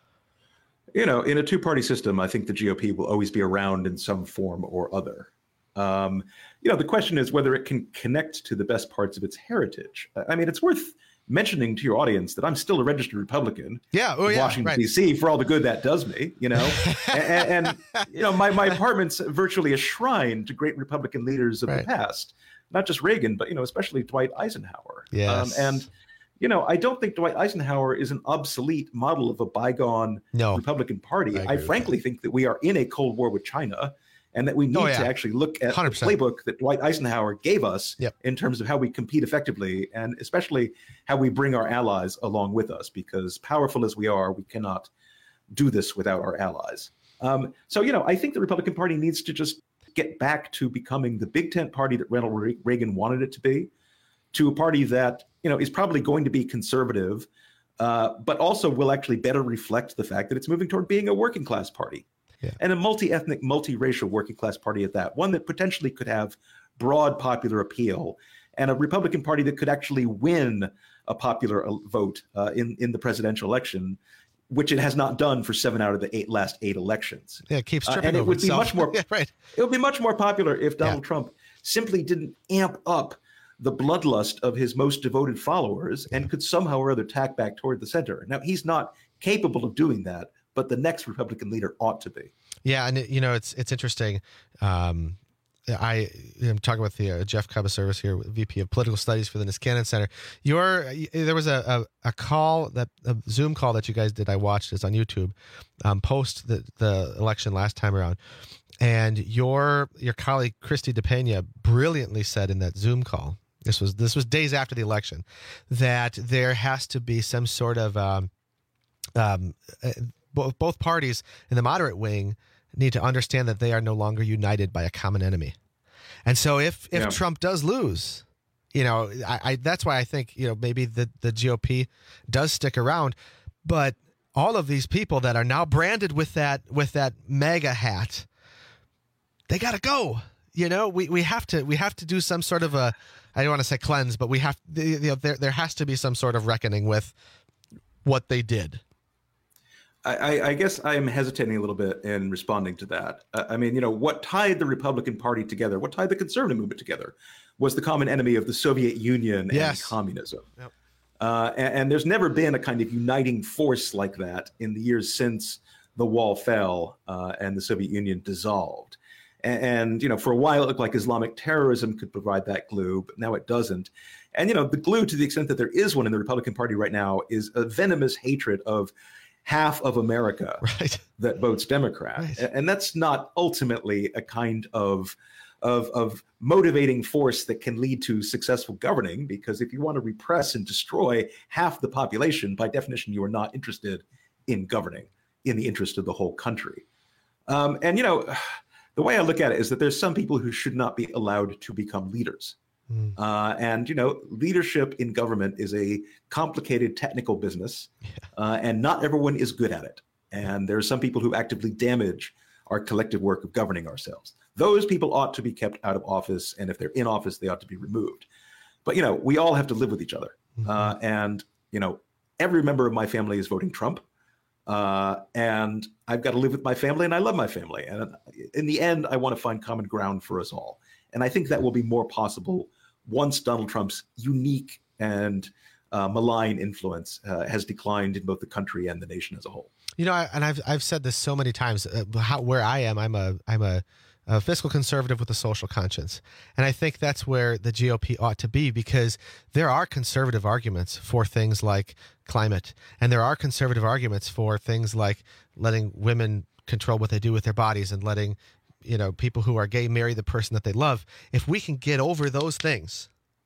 You know, in a two-party system, I think the G O P will always be around in some form or other. Um, you know, the question is whether it can connect to the best parts of its heritage. I mean, it's worth mentioning to your audience that I'm still a registered Republican. Yeah, oh in yeah, Washington, right. D C, for all the good that does me, you know. and, and, you know, my, my apartment's virtually a shrine to great Republican leaders of right. the past. Not just Reagan, but, you know, especially Dwight Eisenhower. Yes. Um, and You know, I don't think Dwight Eisenhower is an obsolete model of a bygone no, Republican Party. I, I frankly that. think that we are in a Cold War with China, and that we need oh, yeah. to actually look at one hundred percent. The playbook that Dwight Eisenhower gave us yep. in terms of how we compete effectively, and especially how we bring our allies along with us, because powerful as we are, we cannot do this without our allies. Um, so, you know, I think the Republican Party needs to just get back to becoming the big tent party that Ronald Reagan wanted it to be, to a party that, you know, is probably going to be conservative, uh, but also will actually better reflect the fact that it's moving toward being a working class party yeah. and a multi-ethnic, multiracial working class party at that, one that potentially could have broad popular appeal, and a Republican Party that could actually win a popular vote uh, in, in the presidential election, which it has not done for seven out of the eight last eight elections. Yeah, it keeps tripping uh, and it over would itself. be much more, yeah, right. It would be much more popular if Donald yeah. Trump simply didn't amp up the bloodlust of his most devoted followers and could somehow or other tack back toward the center. Now, he's not capable of doing that, but the next Republican leader ought to be. Yeah, and it, you know, it's it's interesting. Um, I am talking with the uh, Jeff Cabaservis here, V P of Political Studies for the Niskanen Center. Your there was a, a a call that a Zoom call that you guys did. I watched. It's on YouTube. Um, post the the election last time around. And your your colleague Christy DePena brilliantly said in that Zoom call, this was this was days after the election, that there has to be some sort of um, um, uh, both both parties in the moderate wing need to understand that they are no longer united by a common enemy. And so if if yeah. Trump does lose, you know, I, I that's why I think, you know, maybe the the G O P does stick around, but all of these people that are now branded with that with that MAGA hat, they got to go. You know, we, we have to we have to do some sort of a, I don't want to say cleanse, but we have, you know, there there has to be some sort of reckoning with what they did. I, I guess I'm hesitating a little bit in responding to that. I mean, you know, what tied the Republican Party together, what tied the conservative movement together, was the common enemy of the Soviet Union Yes. and communism. Yep. Uh, and, and there's never been a kind of uniting force like that in the years since the wall fell uh, and the Soviet Union dissolved. And, and, you know, for a while it looked like Islamic terrorism could provide that glue, but now it doesn't. And, you know, the glue, to the extent that there is one in the Republican Party right now, is a venomous hatred of half of America right. that votes Democrat. Right. And that's not ultimately a kind of, of, of motivating force that can lead to successful governing, because if you want to repress and destroy half the population, by definition, you are not interested in governing in the interest of the whole country. Um, and, you know, the way I look at it is that there's some people who should not be allowed to become leaders. Mm. Uh, and, you know, leadership in government is a complicated technical business, yeah. uh, and not everyone is good at it. And there are some people who actively damage our collective work of governing ourselves. Those people ought to be kept out of office. And if they're in office, they ought to be removed. But, you know, we all have to live with each other. Mm-hmm. Uh, and, you know, every member of my family is voting Trump. Uh, and I've got to live with my family, and I love my family. And in the end, I want to find common ground for us all. And I think that will be more possible once Donald Trump's unique and uh, malign influence uh, has declined in both the country and the nation as a whole. You know, I, and I've I've said this so many times. Uh, how, where I am, I'm a I'm a, a fiscal conservative with a social conscience, and I think that's where the G O P ought to be, because there are conservative arguments for things like climate, and there are conservative arguments for things like letting women control what they do with their bodies and letting, you know, people who are gay marry the person that they love. If we can get over those things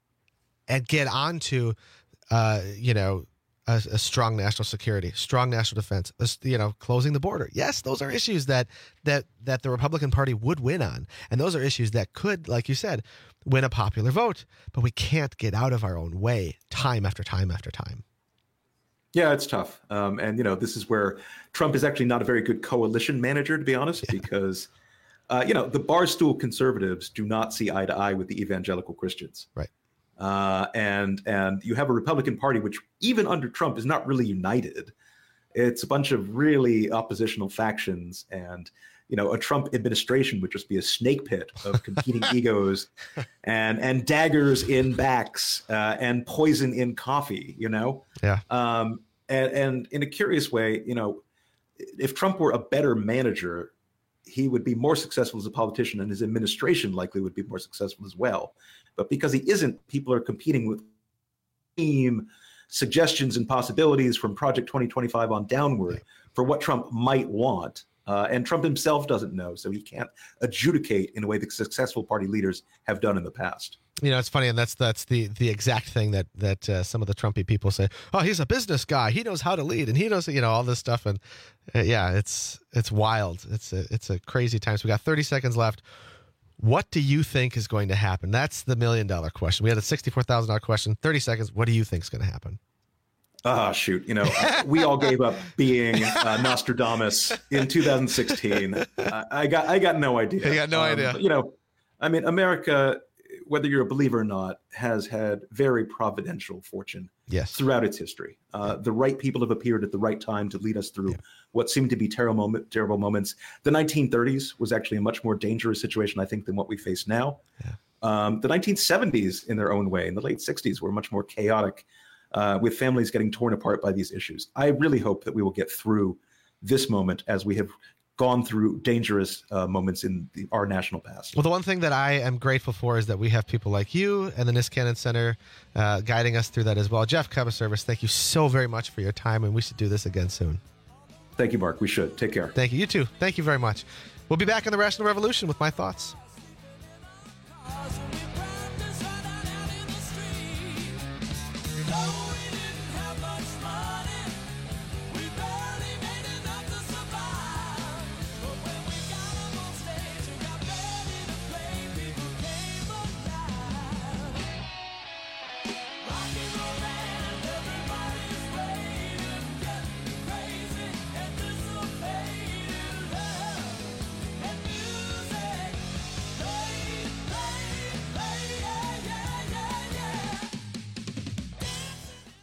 and get onto, uh, you know, a, a strong national security, strong national defense, you know, closing the border. Yes, those are issues that that that the Republican Party would win on. And those are issues that could, like you said, win a popular vote. But we can't get out of our own way time after time after time. Yeah, it's tough. Um, and, you know, this is where Trump is actually not a very good coalition manager, to be honest, yeah. because, uh, you know, the barstool conservatives do not see eye to eye with the evangelical Christians. Right. Uh, and and you have a Republican Party, which even under Trump is not really united. It's a bunch of really oppositional factions, and, you know, a Trump administration would just be a snake pit of competing egos and and daggers in backs uh, and poison in coffee, you know? Yeah. Um, and, and in a curious way, you know, if Trump were a better manager, he would be more successful as a politician, and his administration likely would be more successful as well. But because he isn't, people are competing with team suggestions and possibilities from Project twenty twenty-five on downward for what Trump might want. Uh, and Trump himself doesn't know, so he can't adjudicate in a way that successful party leaders have done in the past. You know, it's funny, and that's that's the the exact thing that that uh, some of the Trumpy people say. Oh, he's a business guy. He knows how to lead, and he knows, you know, all this stuff. And uh, yeah, it's it's wild. It's a it's a crazy time. So we got thirty seconds left. What do you think is going to happen? That's the million dollar question. We had a sixty-four thousand dollars question. thirty seconds. What do you think is going to happen? Ah, oh, shoot. You know, we all gave up being uh, Nostradamus in two thousand sixteen. Uh, I got I got no idea. You got no um, idea. You know, I mean, America, whether you're a believer or not, has had very providential fortune yes. throughout its history. Uh, the right people have appeared at the right time to lead us through yeah. what seemed to be terrible, moment, terrible moments. The nineteen thirties was actually a much more dangerous situation, I think, than what we face now. Yeah. Um, the nineteen seventies, in their own way, in the late sixties, were much more chaotic, uh, with families getting torn apart by these issues. I really hope that we will get through this moment as we have gone through dangerous uh, moments in the, our national past. Well, the one thing that I am grateful for is that we have people like you and the Niskanen Center uh, guiding us through that as well. Jeff Cabaservice, thank you so very much for your time, and we should do this again soon. Thank you, Mark. We should. Take care. Thank you. You too. Thank you very much. We'll be back on the Rational Revolution with my thoughts.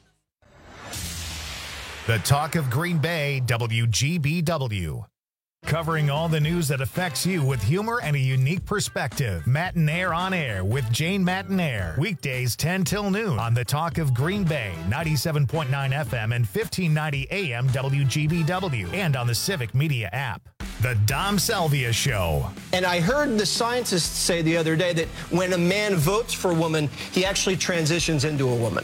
The talk of Green Bay, W G B W. covering all the news that affects you with humor and a unique perspective. Matinaire on Air with Jane Matinaire. Weekdays ten till noon on the Talk of Green Bay, ninety-seven point nine F M and fifteen ninety A M W G B W, and on the Civic Media app. The Dom Salvia Show. And I heard the scientists say the other day that when a man votes for a woman, he actually transitions into a woman.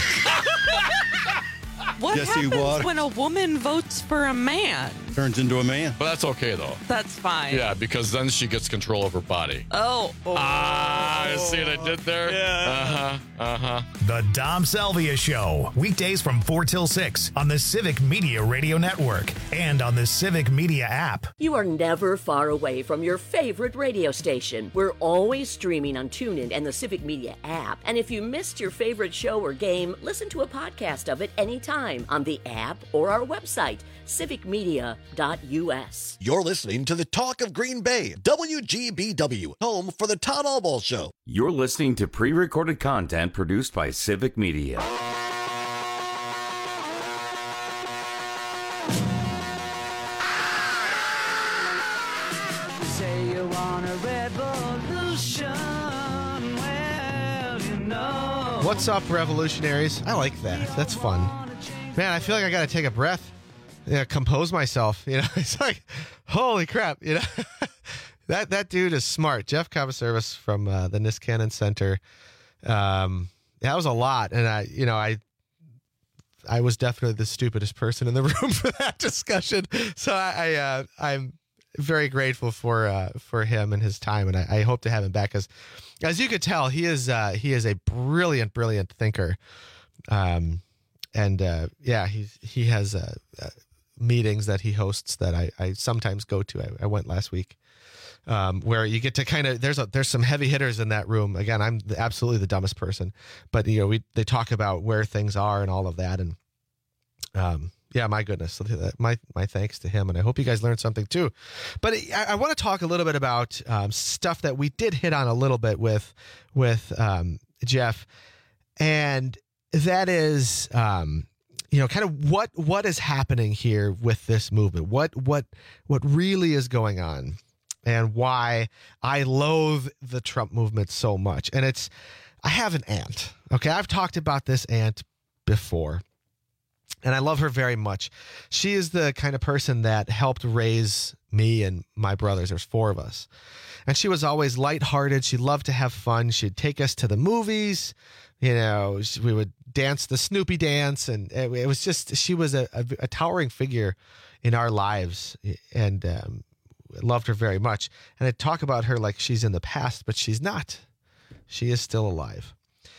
What Yes, he happens would. when a woman votes for a man? Turns into a man. But that's okay, though. That's fine. Yeah, because then she gets control of her body. Oh. oh. Ah, you see what I did there? Yeah. Uh-huh, uh-huh. The Dom Salvia Show. Weekdays from four till six on the Civic Media Radio Network and on the Civic Media app. You are never far away from your favorite radio station. We're always streaming on TuneIn and the Civic Media app. And if you missed your favorite show or game, listen to a podcast of it anytime on the app or our website, civic media dot U S. You're listening to the Talk of Green Bay, W G B W, home for the Todd Albaugh Show. You're listening to pre-recorded content produced by Civic Media. Say you want a revolution, well, you know. What's up, revolutionaries? I like that. That's fun. Man, I feel like I got to take a breath, yeah, compose myself. You know, it's like, holy crap. You know, that that dude is smart. Jeff Covaservis from uh, the Niskanen Center. Um, that was a lot, and I, you know, I, I was definitely the stupidest person in the room for that discussion. So I, I uh, I'm very grateful for uh, for him and his time, and I, I hope to have him back. As as you could tell, he is uh, he is a brilliant, brilliant thinker. Um. And uh, yeah, he's he has uh, uh, meetings that he hosts that I, I sometimes go to. I, I went last week, um, where you get to kind of there's a there's some heavy hitters in that room. Again, I'm the, absolutely the dumbest person, but you know we they talk about where things are and all of that, and um, yeah, my goodness, my my thanks to him, and I hope you guys learned something too. But I, I want to talk a little bit about um, stuff that we did hit on a little bit with with um, Jeff, and that is, um, you know, kind of what what is happening here with this movement. What what what really is going on, and why I loathe the Trump movement so much. And it's, I have an aunt. Okay, I've talked about this aunt before, and I love her very much. She is the kind of person that helped raise me and my brothers. There's four of us, and she was always lighthearted. She loved to have fun. She'd take us to the movies. You know, we would dance the Snoopy dance, and it was just, she was a, a, a towering figure in our lives, and um, loved her very much. And I talk about her like she's in the past, but she's not. She is still alive.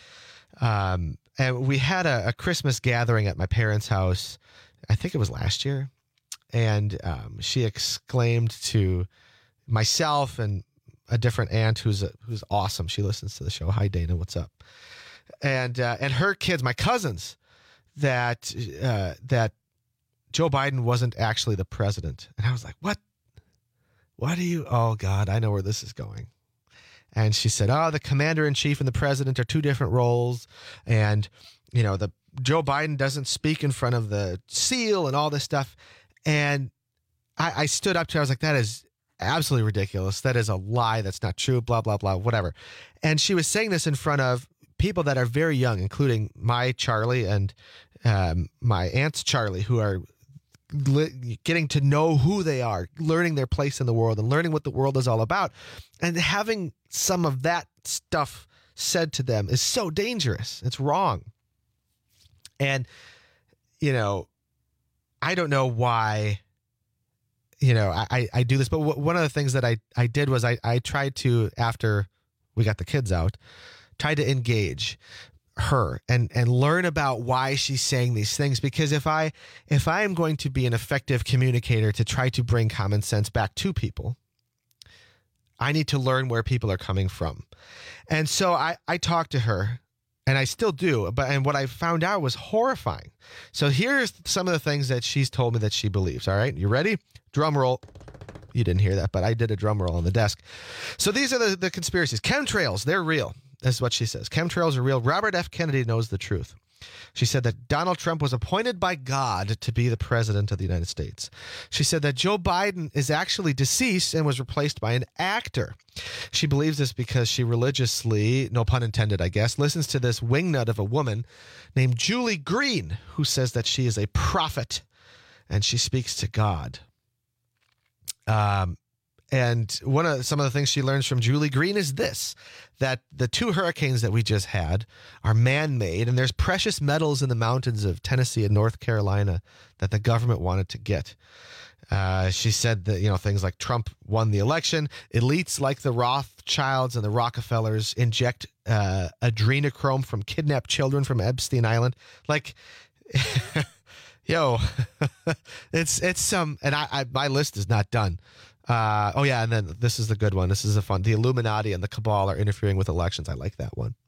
Um, and we had a, a Christmas gathering at my parents' house. I think it was last year. And um, she exclaimed to myself and a different aunt who's a, who's awesome. She listens to the show. Hi, Dana. What's up? And uh, and her kids, my cousins, that uh, that Joe Biden wasn't actually the president. And I was like, what? What do you? Oh, God, I know where this is going. And she said, oh, the commander in chief and the president are two different roles. And, you know, the Joe Biden doesn't speak in front of the seal and all this stuff. And I, I stood up to her. I was like, that is absolutely ridiculous. That is a lie. That's not true. Blah, blah, blah, whatever. And she was saying this in front of people that are very young, including my Charlie and um, my aunt's Charlie, who are li- getting to know who they are, learning their place in the world and learning what the world is all about. And having some of that stuff said to them is so dangerous. It's wrong. And, you know, I don't know why, you know, I, I do this, but w- one of the things that I, I did was I, I tried to, after we got the kids out, try to engage her and, and learn about why she's saying these things. Because if I, if I am going to be an effective communicator to try to bring common sense back to people, I need to learn where people are coming from. And so I, I talked to her, and I still do, but, and what I found out was horrifying. So here's some of the things that she's told me that she believes. All right. You ready? Drum roll. You didn't hear that, but I did a drum roll on the desk. So these are the, the conspiracies. Chemtrails, they're real. That's what she says. Chemtrails are real. Robert F. Kennedy knows the truth. She said that Donald Trump was appointed by God to be the president of the United States. She said that Joe Biden is actually deceased and was replaced by an actor. She believes this because she religiously, no pun intended, I guess, listens to this wingnut of a woman named Julie Green, who says that she is a prophet and she speaks to God. Um, And one of some of the things she learns from Julie Green is this, that the two hurricanes that we just had are man-made, and there's precious metals in the mountains of Tennessee and North Carolina that the government wanted to get. Uh, she said that, you know, things like Trump won the election. Elites like the Rothschilds and the Rockefellers inject uh, adrenochrome from kidnapped children from Epstein Island. Like, yo, it's it's some, and I, I my list is not done. Uh, oh, yeah, and then this is the good one. This is a fun. The Illuminati and the Cabal are interfering with elections. I like that one.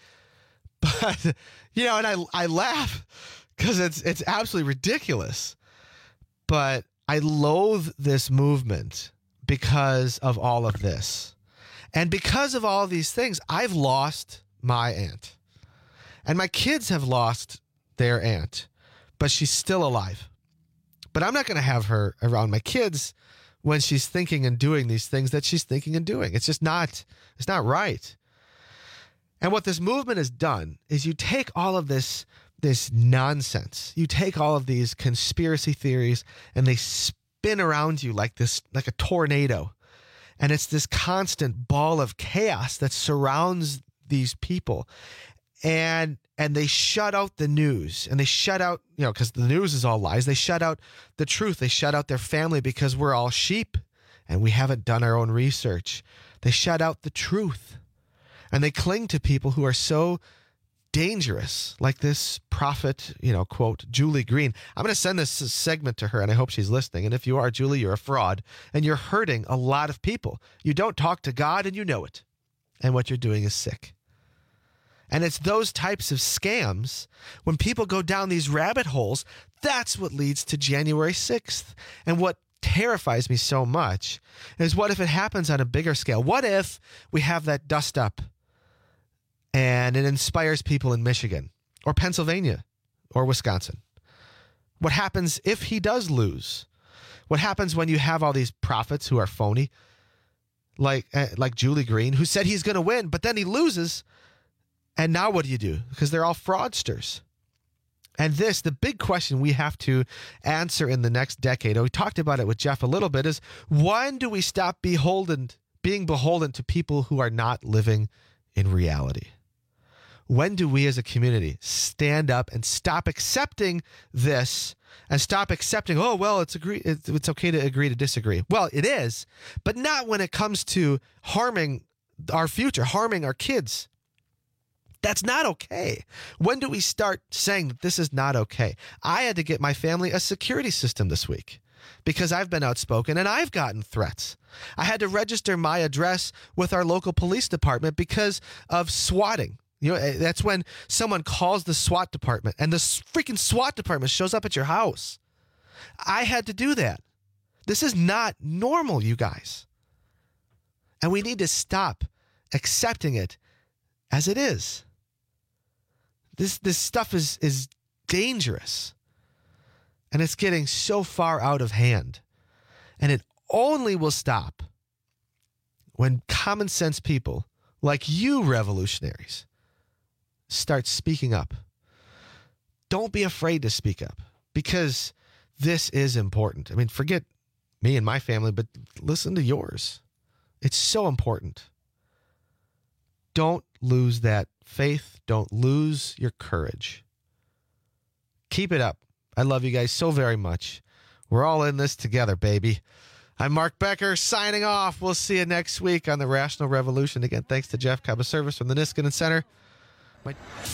But, you know, and I I laugh because it's it's absolutely ridiculous. But I loathe this movement because of all of this. And because of all of these things, I've lost my aunt. And my kids have lost their aunt. But she's still alive. But I'm not going to have her around my kids when she's thinking and doing these things that she's thinking and doing. It's just not, it's not right. And what this movement has done is you take all of this, this nonsense, you take all of these conspiracy theories and they spin around you like this, like a tornado. And it's this constant ball of chaos that surrounds these people. And and they shut out the news, and they shut out, you know, because the news is all lies. They shut out the truth. They shut out their family because we're all sheep and we haven't done our own research. They shut out the truth, and they cling to people who are so dangerous, like this prophet, you know, quote, Julie Green. I'm going to send this segment to her, and I hope she's listening. And if you are, Julie, you're a fraud, and you're hurting a lot of people. You don't talk to God, and you know it. And what you're doing is sick. And it's those types of scams, when people go down these rabbit holes, that's what leads to January sixth. And what terrifies me so much is, what if it happens on a bigger scale? What if we have that dust up and it inspires people in Michigan or Pennsylvania or Wisconsin? What happens if he does lose? What happens when you have all these prophets who are phony, like, uh, like Julie Green, who said he's going to win, but then he loses? And now what do you do? Because they're all fraudsters. And this, the big question we have to answer in the next decade, and we talked about it with Jeff a little bit, is when do we stop beholden, being beholden to people who are not living in reality? When do we as a community stand up and stop accepting this and stop accepting, oh, well, it's agree, it's, it's okay to agree to disagree? Well, it is, but not when it comes to harming our future, harming our kids. That's not okay. When do we start saying that this is not okay? I had to get my family a security system this week because I've been outspoken and I've gotten threats. I had to register my address with our local police department because of swatting. You know, that's when someone calls the SWAT department and the freaking SWAT department shows up at your house. I had to do that. This is not normal, you guys. And we need to stop accepting it as it is. This this stuff is is dangerous. And it's getting so far out of hand. And it only will stop when common sense people like you revolutionaries start speaking up. Don't be afraid to speak up, because this is important. I mean, forget me and my family, but listen to yours. It's so important. Don't lose that faith. Don't lose your courage. Keep it up. I love you guys so very much. We're all in this together, baby. I'm Mark Becker signing off. We'll see you next week on the Rational Revolution. Again, thanks to Jeff Cabaservice from the Niskanen Center. My-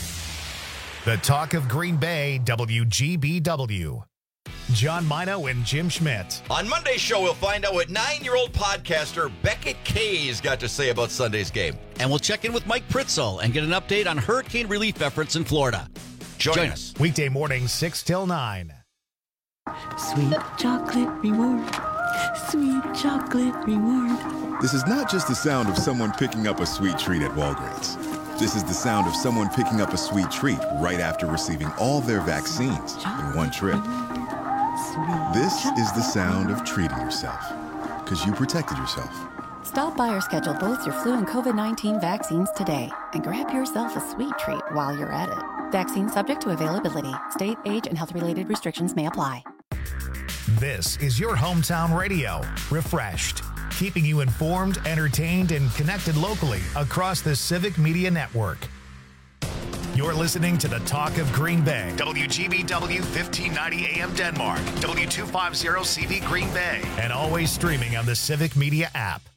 The Talk of Green Bay, W G B W. John Mino and Jim Schmidt. On Monday's show, we'll find out what nine-year-old podcaster Beckett Kay's got to say about Sunday's game. And we'll check in with Mike Pritzel and get an update on hurricane relief efforts in Florida. Join, Join us. Weekday mornings, six till nine. Sweet chocolate reward. Sweet chocolate reward. This is not just the sound of someone picking up a sweet treat at Walgreens. This is the sound of someone picking up a sweet treat right after receiving all their vaccines in one trip. This is the sound of treating yourself, because you protected yourself. Stop by or schedule both your flu and COVID nineteen vaccines today and grab yourself a sweet treat while you're at it. Vaccine subject to availability. State, age, and health-related restrictions may apply. This is your hometown radio, refreshed, keeping you informed, entertained, and connected locally across the Civic Media Network. You're listening to the Talk of Green Bay. W G B W fifteen ninety A M Denmark, W two fifty C V Green Bay, and always streaming on the Civic Media app.